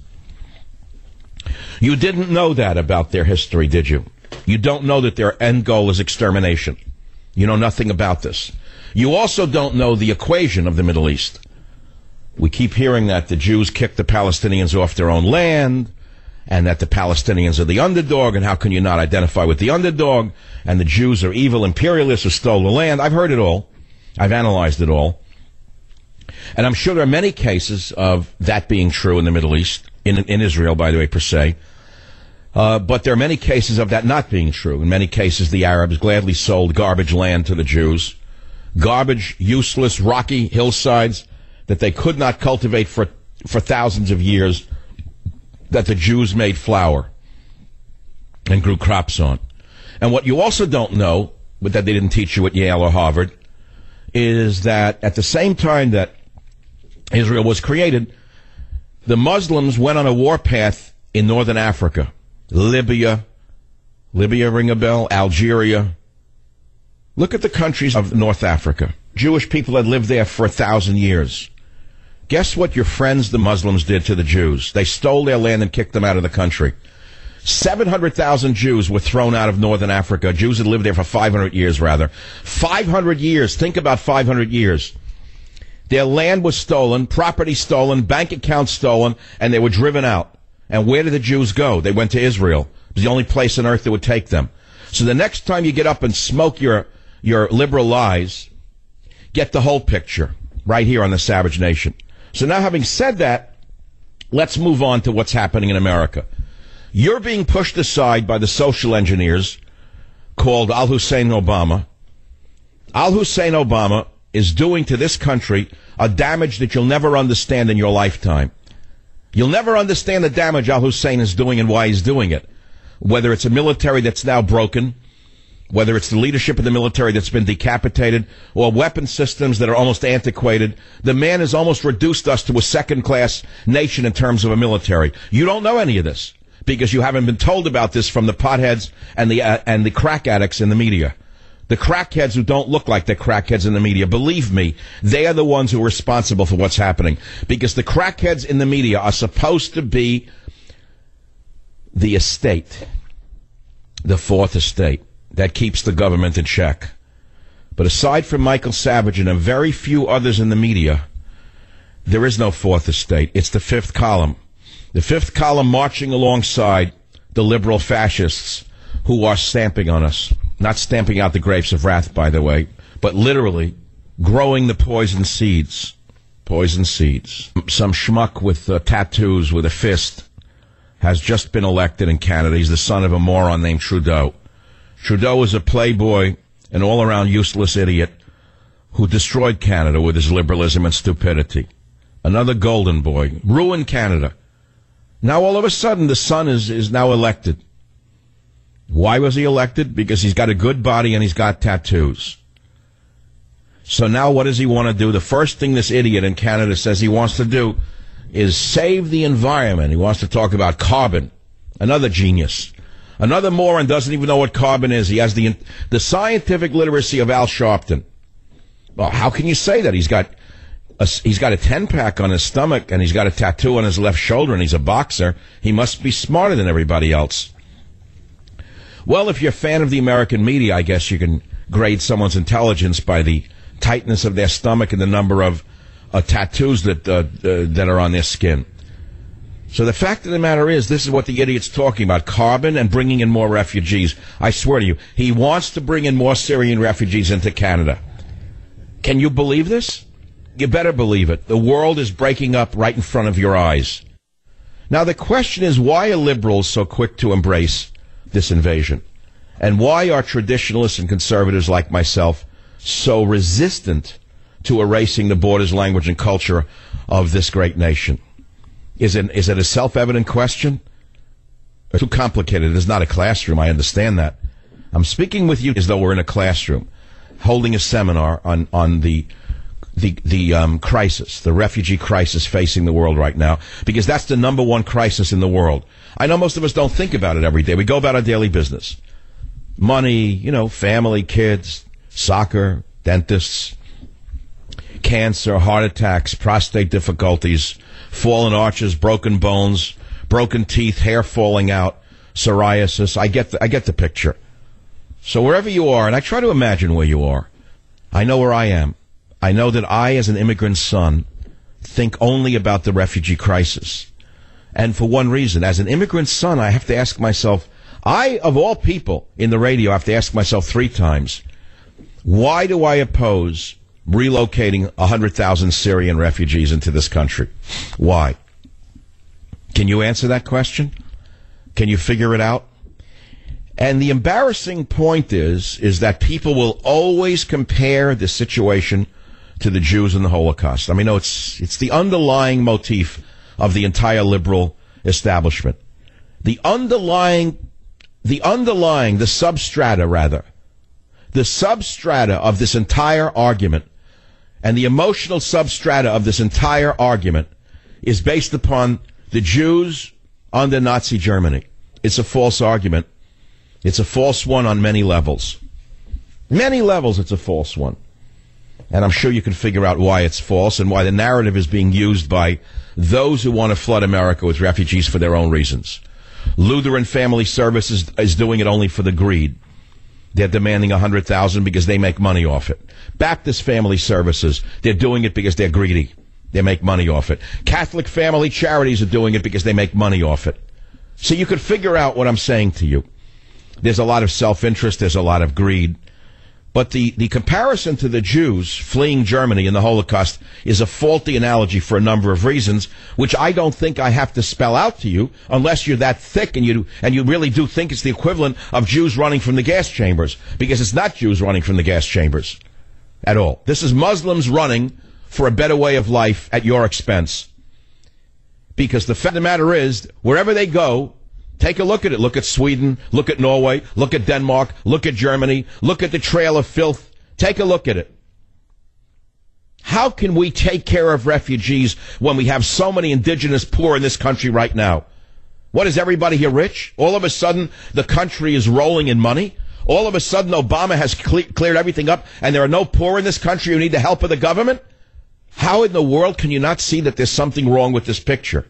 Speaker 3: You didn't know that about their history, did you? You don't know that their end goal is extermination. You know nothing about this. You also don't know the equation of the Middle East. We keep hearing that the Jews kicked the Palestinians off their own land, and that the Palestinians are the underdog, and how can you not identify with the underdog, and the Jews are evil imperialists who stole the land. I've heard it all. I've analyzed it all. And I'm sure there are many cases of that being true in the Middle East, in Israel, by the way, per se. But there are many cases of that not being true. In many cases, the Arabs gladly sold garbage land to the Jews. Garbage, useless, rocky hillsides that they could not cultivate for thousands of years, that the Jews made flour and grew crops on. And what you also don't know, but that they didn't teach you at Yale or Harvard, is that at the same time that Israel was created, the Muslims went on a warpath in northern Africa. Libya ring a bell? Algeria. Look at the countries of North Africa. Jewish people had lived there for 1,000 years. Guess what your friends, the Muslims, did to the Jews? They stole their land and kicked them out of the country. 700,000 Jews were thrown out of northern Africa. Jews had lived there for 500 years, rather. 500 years. Think about 500 years. Their land was stolen, property stolen, bank accounts stolen, and they were driven out. And where did the Jews go? They went to Israel. It was the only place on earth that would take them. So the next time you get up and smoke your liberal lies, get the whole picture right here on the Savage Nation. So now, having said that, let's move on to what's happening in America. You're being pushed aside by the social engineers called Al-Hussein Obama. Al-Hussein Obama is doing to this country a damage that you'll never understand in your lifetime. You'll never understand the damage Al-Hussein is doing and why he's doing it. Whether it's a military that's now broken, whether it's the leadership of the military that's been decapitated, or weapon systems that are almost antiquated, the man has almost reduced us to a second-class nation in terms of a military. You don't know any of this because you haven't been told about this from the potheads and the crack addicts in the media. The crackheads who don't look like they're crackheads in the media, believe me, they are the ones who are responsible for what's happening. Because the crackheads in the media are supposed to be the estate, the fourth estate, that keeps the government in check. But aside from Michael Savage and a very few others in the media, there is no fourth estate. It's the fifth column. The fifth column marching alongside the liberal fascists who are stamping on us. Not stamping out the grapes of wrath, by the way, but literally growing the poison seeds. Poison seeds. Some schmuck with tattoos with a fist has just been elected in Canada. He's the son of a moron named Trudeau. Trudeau is a playboy, an all-around useless idiot who destroyed Canada with his liberalism and stupidity. Another golden boy. Ruined Canada. Now all of a sudden the son is now elected. Why was he elected? Because he's got a good body and he's got tattoos. So now what does he want to do? The first thing this idiot in Canada says he wants to do is save the environment. He wants to talk about carbon. Another genius. Another moron doesn't even know what carbon is. He has the scientific literacy of Al Sharpton. Well, how can you say that? He's got a 10-pack on his stomach and he's got a tattoo on his left shoulder and he's a boxer. He must be smarter than everybody else. Well, if you're a fan of the American media, I guess you can grade someone's intelligence by the tightness of their stomach and the number of tattoos that are on their skin. So the fact of the matter is, this is what the idiot's talking about, carbon and bringing in more refugees. I swear to you, he wants to bring in more Syrian refugees into Canada. Can you believe this? You better believe it. The world is breaking up right in front of your eyes. Now the question is, why are liberals so quick to embrace this invasion? And why are traditionalists and conservatives like myself so resistant to erasing the borders, language, and culture of this great nation? Is it a self-evident question? It's too complicated. It is not a classroom. I understand that. I'm speaking with you as though we're in a classroom, holding a seminar on the crisis, the refugee crisis facing the world right now, because that's the number one crisis in the world. I know most of us don't think about it every day. We go about our daily business. Money, family, kids, soccer, dentists, cancer, heart attacks, prostate difficulties, fallen arches, broken bones, broken teeth, hair falling out, psoriasis. I get the picture. So wherever you are, and I try to imagine where you are, I know where I am. I know that I, as an immigrant son, think only about the refugee crisis. And for one reason, as an immigrant son, I have to ask myself, of all people in the radio, I have to ask myself 3 times, why do I oppose relocating 100,000 Syrian refugees into this country? Why? Can you answer that question? Can you figure it out? And the embarrassing point is that people will always compare the situation to the Jews in the Holocaust. I mean, it's the underlying motif of the entire liberal establishment. The substrata of this entire argument, and the emotional substrata of this entire argument, is based upon the Jews under Nazi Germany. It's a false argument. It's a false one on many levels. Many levels it's a false one. And I'm sure you can figure out why it's false and why the narrative is being used by those who want to flood America with refugees for their own reasons. Lutheran Family Services is doing it only for the greed. They're demanding 100,000 because they make money off it. Baptist Family Services, they're doing it because they're greedy. They make money off it. Catholic Family Charities are doing it because they make money off it. So you could figure out what I'm saying to you. There's a lot of self-interest. There's a lot of greed. But the comparison to the Jews fleeing Germany in the Holocaust is a faulty analogy for a number of reasons, which I don't think I have to spell out to you unless you're that thick and you really do think it's the equivalent of Jews running from the gas chambers, because it's not Jews running from the gas chambers at all. This is Muslims running for a better way of life at your expense. Because the fact of the matter is, wherever they go, take a look at it. Look at Sweden. Look at Norway. Look at Denmark. Look at Germany. Look at the trail of filth. Take a look at it. How can we take care of refugees when we have so many indigenous poor in this country right now? What, is everybody here rich? All of a sudden, the country is rolling in money? All of a sudden, Obama has cleared everything up and there are no poor in this country who need the help of the government? How in the world can you not see that there's something wrong with this picture?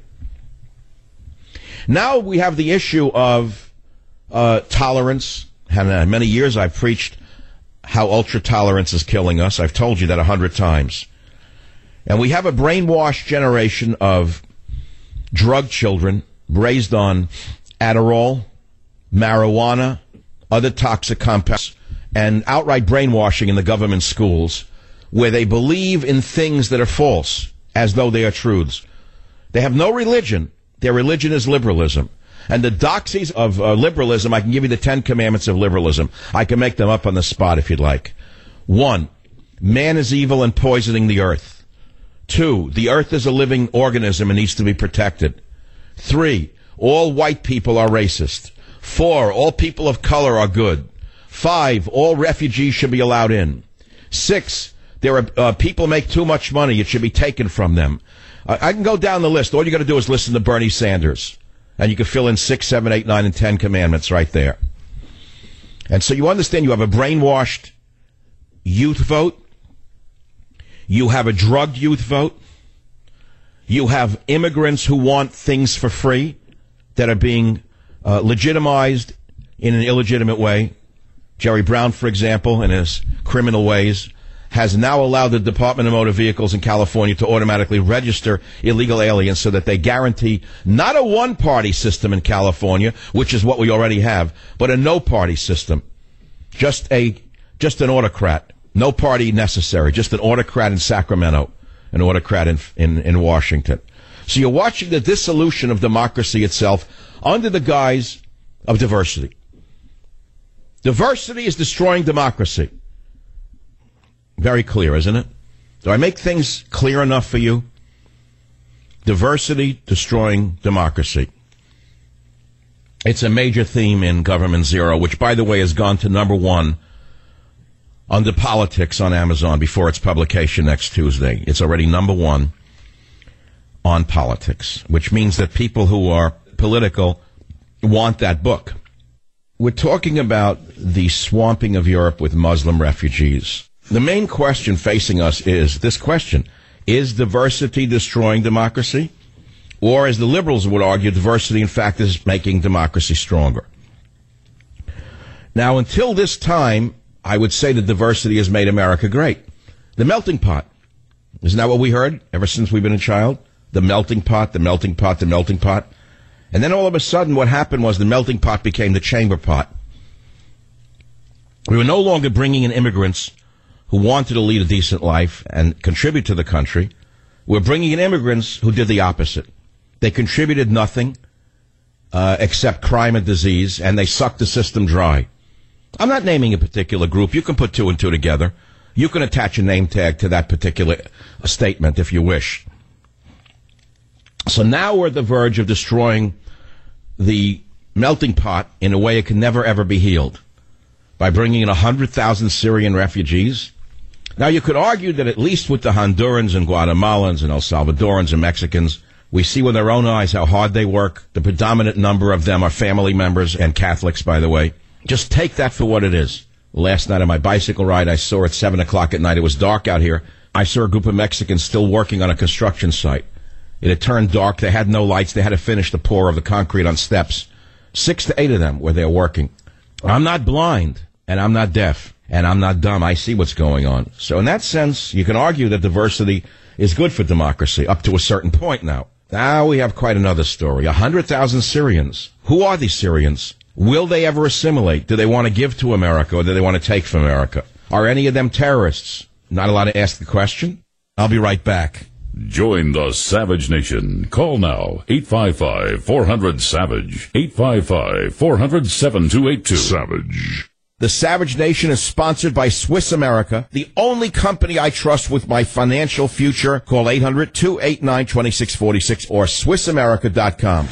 Speaker 3: Now we have the issue of tolerance. And many years I've preached how ultra-tolerance is killing us. I've told you that 100 times. And we have a brainwashed generation of drug children raised on Adderall, marijuana, other toxic compounds, and outright brainwashing in the government schools, where they believe in things that are false as though they are truths. They have no religion. Their religion is liberalism. And the doxies of liberalism, I can give you the 10 commandments of liberalism. I can make them up on the spot if you'd like. 1, man is evil and poisoning the earth. 2, the earth is a living organism and needs to be protected. 3, all white people are racist. 4, all people of color are good. 5, all refugees should be allowed in. 6, there are people make too much money. It should be taken from them. I can go down the list. All you got to do is listen to Bernie Sanders. And you can fill in 6, 7, 8, 9, and 10 commandments right there. And so you understand you have a brainwashed youth vote. You have a drugged youth vote. You have immigrants who want things for free that are being legitimized in an illegitimate way. Jerry Brown, for example, in his criminal ways, has now allowed the Department of Motor Vehicles in California to automatically register illegal aliens so that they guarantee not a one-party system in California, which is what we already have, but a no-party system. Just an autocrat. No party necessary. Just an autocrat in Sacramento, an autocrat in Washington. So you're watching the dissolution of democracy itself under the guise of diversity. Diversity is destroying democracy. Very clear, isn't it? Do I make things clear enough for you? Diversity destroying democracy. It's a major theme in Government Zero, which, by the way, has gone to #1 under politics on Amazon before its publication next Tuesday. It's already #1 on politics, which means that people who are political want that book. We're talking about the swamping of Europe with Muslim refugees. The main question facing us is this question: is diversity destroying democracy? Or, as the liberals would argue, diversity, in fact, is making democracy stronger. Now, until this time, I would say that diversity has made America great. The melting pot. Isn't that what we heard ever since we've been a child? The melting pot, the melting pot, the melting pot. And then all of a sudden what happened was the melting pot became the chamber pot. We were no longer bringing in immigrants who wanted to lead a decent life and contribute to the country. We're bringing in immigrants who did the opposite. They contributed nothing except crime and disease, and they sucked the system dry. I'm not naming a particular group. You can put 2 and 2 together. You can attach a name tag to that particular statement if you wish. So now we're at the verge of destroying the melting pot in a way it can never, ever be healed by bringing in 100,000 Syrian refugees. Now, you could argue that at least with the Hondurans and Guatemalans and El Salvadorans and Mexicans, we see with our own eyes how hard they work. The predominant number of them are family members and Catholics, by the way. Just take that for what it is. Last night on my bicycle ride, I saw at 7 o'clock at night, it was dark out here, I saw a group of Mexicans still working on a construction site. It had turned dark. They had no lights. They had to finish the pour of the concrete on steps. 6 to 8 of them were there working. I'm not blind, and I'm not deaf, and I'm not dumb. I see what's going on. So in that sense, you can argue that diversity is good for democracy up to a certain point now. Now we have quite another story. 100,000 Syrians. Who are these Syrians? Will they ever assimilate? Do they want to give to America, or do they want to take from America? Are any of them terrorists? Not allowed to ask the question? I'll be right back.
Speaker 1: Join the Savage Nation. Call now, 855-400-SAVAGE, 855-400-7282. Savage.
Speaker 3: The Savage Nation is sponsored by Swiss America, the only company I trust with my financial future. Call 800-289-2646 or SwissAmerica.com.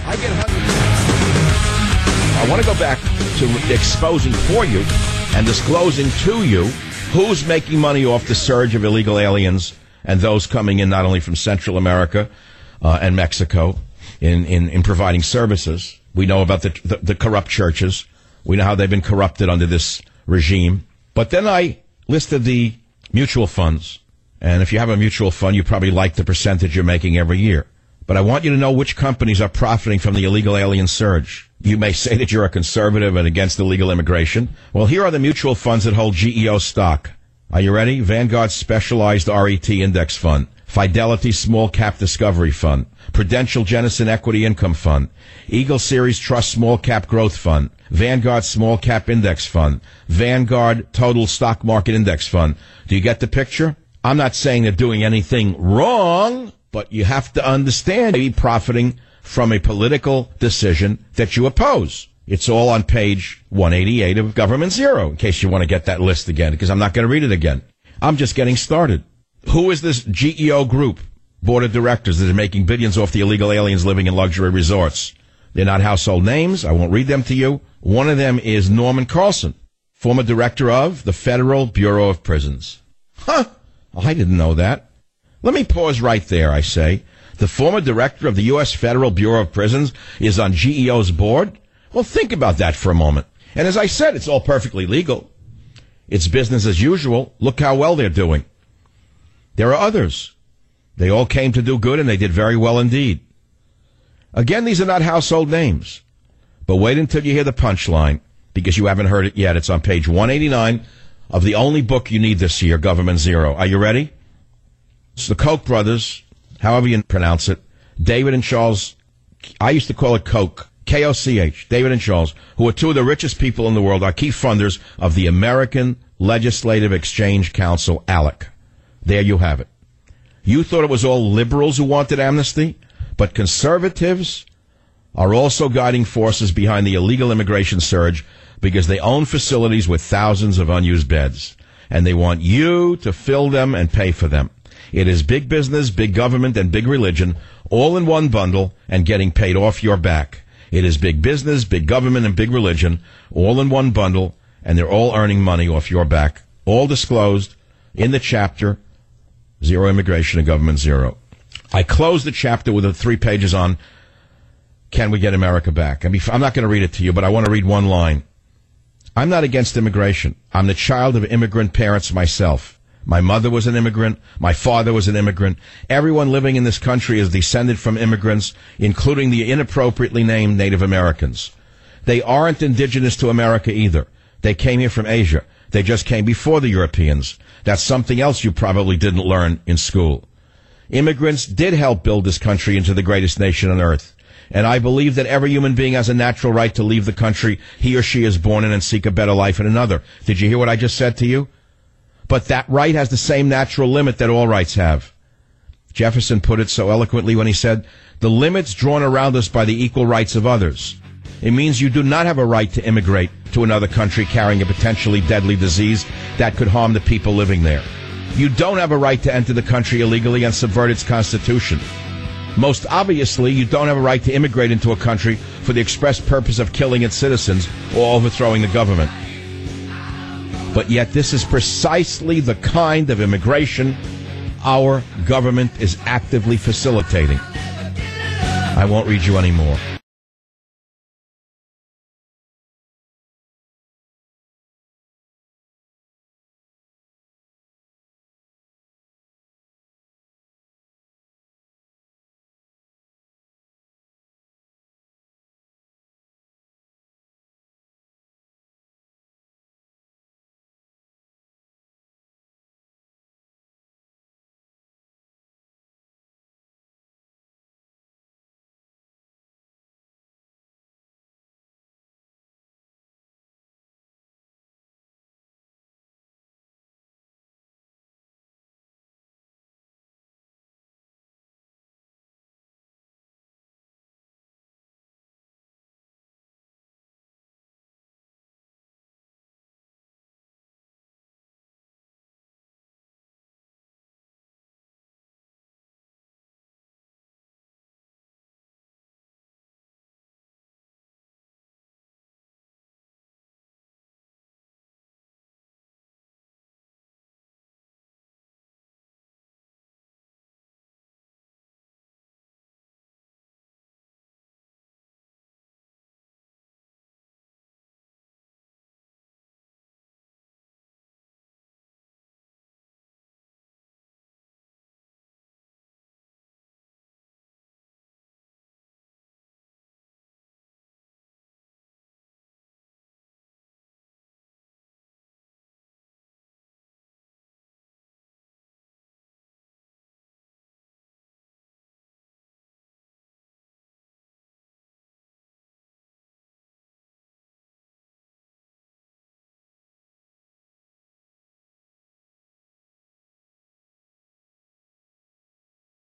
Speaker 3: I want to go back to exposing for you and disclosing to you who's making money off the surge of illegal aliens and those coming in not only from Central America and Mexico in providing services. We know about the corrupt churches. We know how they've been corrupted under this regime. But then I listed the mutual funds. And if you have a mutual fund, you probably like the percentage you're making every year. But I want you to know which companies are profiting from the illegal alien surge. You may say that you're a conservative and against illegal immigration. Well, here are the mutual funds that hold GEO stock. Are you ready? Vanguard Specialized RET Index Fund, Fidelity Small Cap Discovery Fund, Prudential Jennison Equity Income Fund, Eagle Series Trust Small Cap Growth Fund, Vanguard Small Cap Index Fund, Vanguard Total Stock Market Index Fund. Do you get the picture? I'm not saying they're doing anything wrong, but you have to understand they're profiting from a political decision that you oppose. It's all on page 188 of Government Zero, in case you want to get that list again, because I'm not going to read it again. I'm just getting started. Who is this GEO group, board of directors, that is making billions off the illegal aliens living in luxury resorts? They're not household names. I won't read them to you. One of them is Norman Carlson, former director of the Federal Bureau of Prisons. Huh. I didn't know that. Let me pause right there, I say. The former director of the U.S. Federal Bureau of Prisons is on GEO's board? Well, think about that for a moment. And as I said, it's all perfectly legal. It's business as usual. Look how well they're doing. There are others. They all came to do good, and they did very well indeed. Again, these are not household names. But wait until you hear the punchline, because you haven't heard it yet. It's on page 189 of the only book you need this year, Government Zero. Are you ready? It's the Koch brothers, however you pronounce it, David and Charles. I used to call it Koch, K-O-C-H, David and Charles, who are two of the richest people in the world, are key funders of the American Legislative Exchange Council, ALEC. There you have it. You thought it was all liberals who wanted amnesty, but conservatives are also guiding forces behind the illegal immigration surge because they own facilities with thousands of unused beds, and they want you to fill them and pay for them. It is big business, big government, and big religion, all in one bundle and getting paid off your back. It is big business, big government, and big religion, all in one bundle, and they're all earning money off your back. All disclosed in the chapter, Zero Immigration and Government Zero. I close the chapter with the 3 pages on Can We Get America Back? I'm not going to read it to you, but I want to read one line. I'm not against immigration. I'm the child of immigrant parents myself. My mother was an immigrant. My father was an immigrant. Everyone living in this country is descended from immigrants, including the inappropriately named Native Americans. They aren't indigenous to America either. They came here from Asia. They just came before the Europeans. That's something else you probably didn't learn in school. Immigrants did help build this country into the greatest nation on earth. And I believe that every human being has a natural right to leave the country he or she is born in and seek a better life in another. Did you hear what I just said to you? But that right has the same natural limit that all rights have. Jefferson put it so eloquently when he said, the limits drawn around us by the equal rights of others. It means you do not have a right to immigrate to another country carrying a potentially deadly disease that could harm the people living there. You don't have a right to enter the country illegally and subvert its constitution. Most obviously, you don't have a right to immigrate into a country for the express purpose of killing its citizens or overthrowing the government. But yet this is precisely the kind of immigration our government is actively facilitating. I won't read you any more.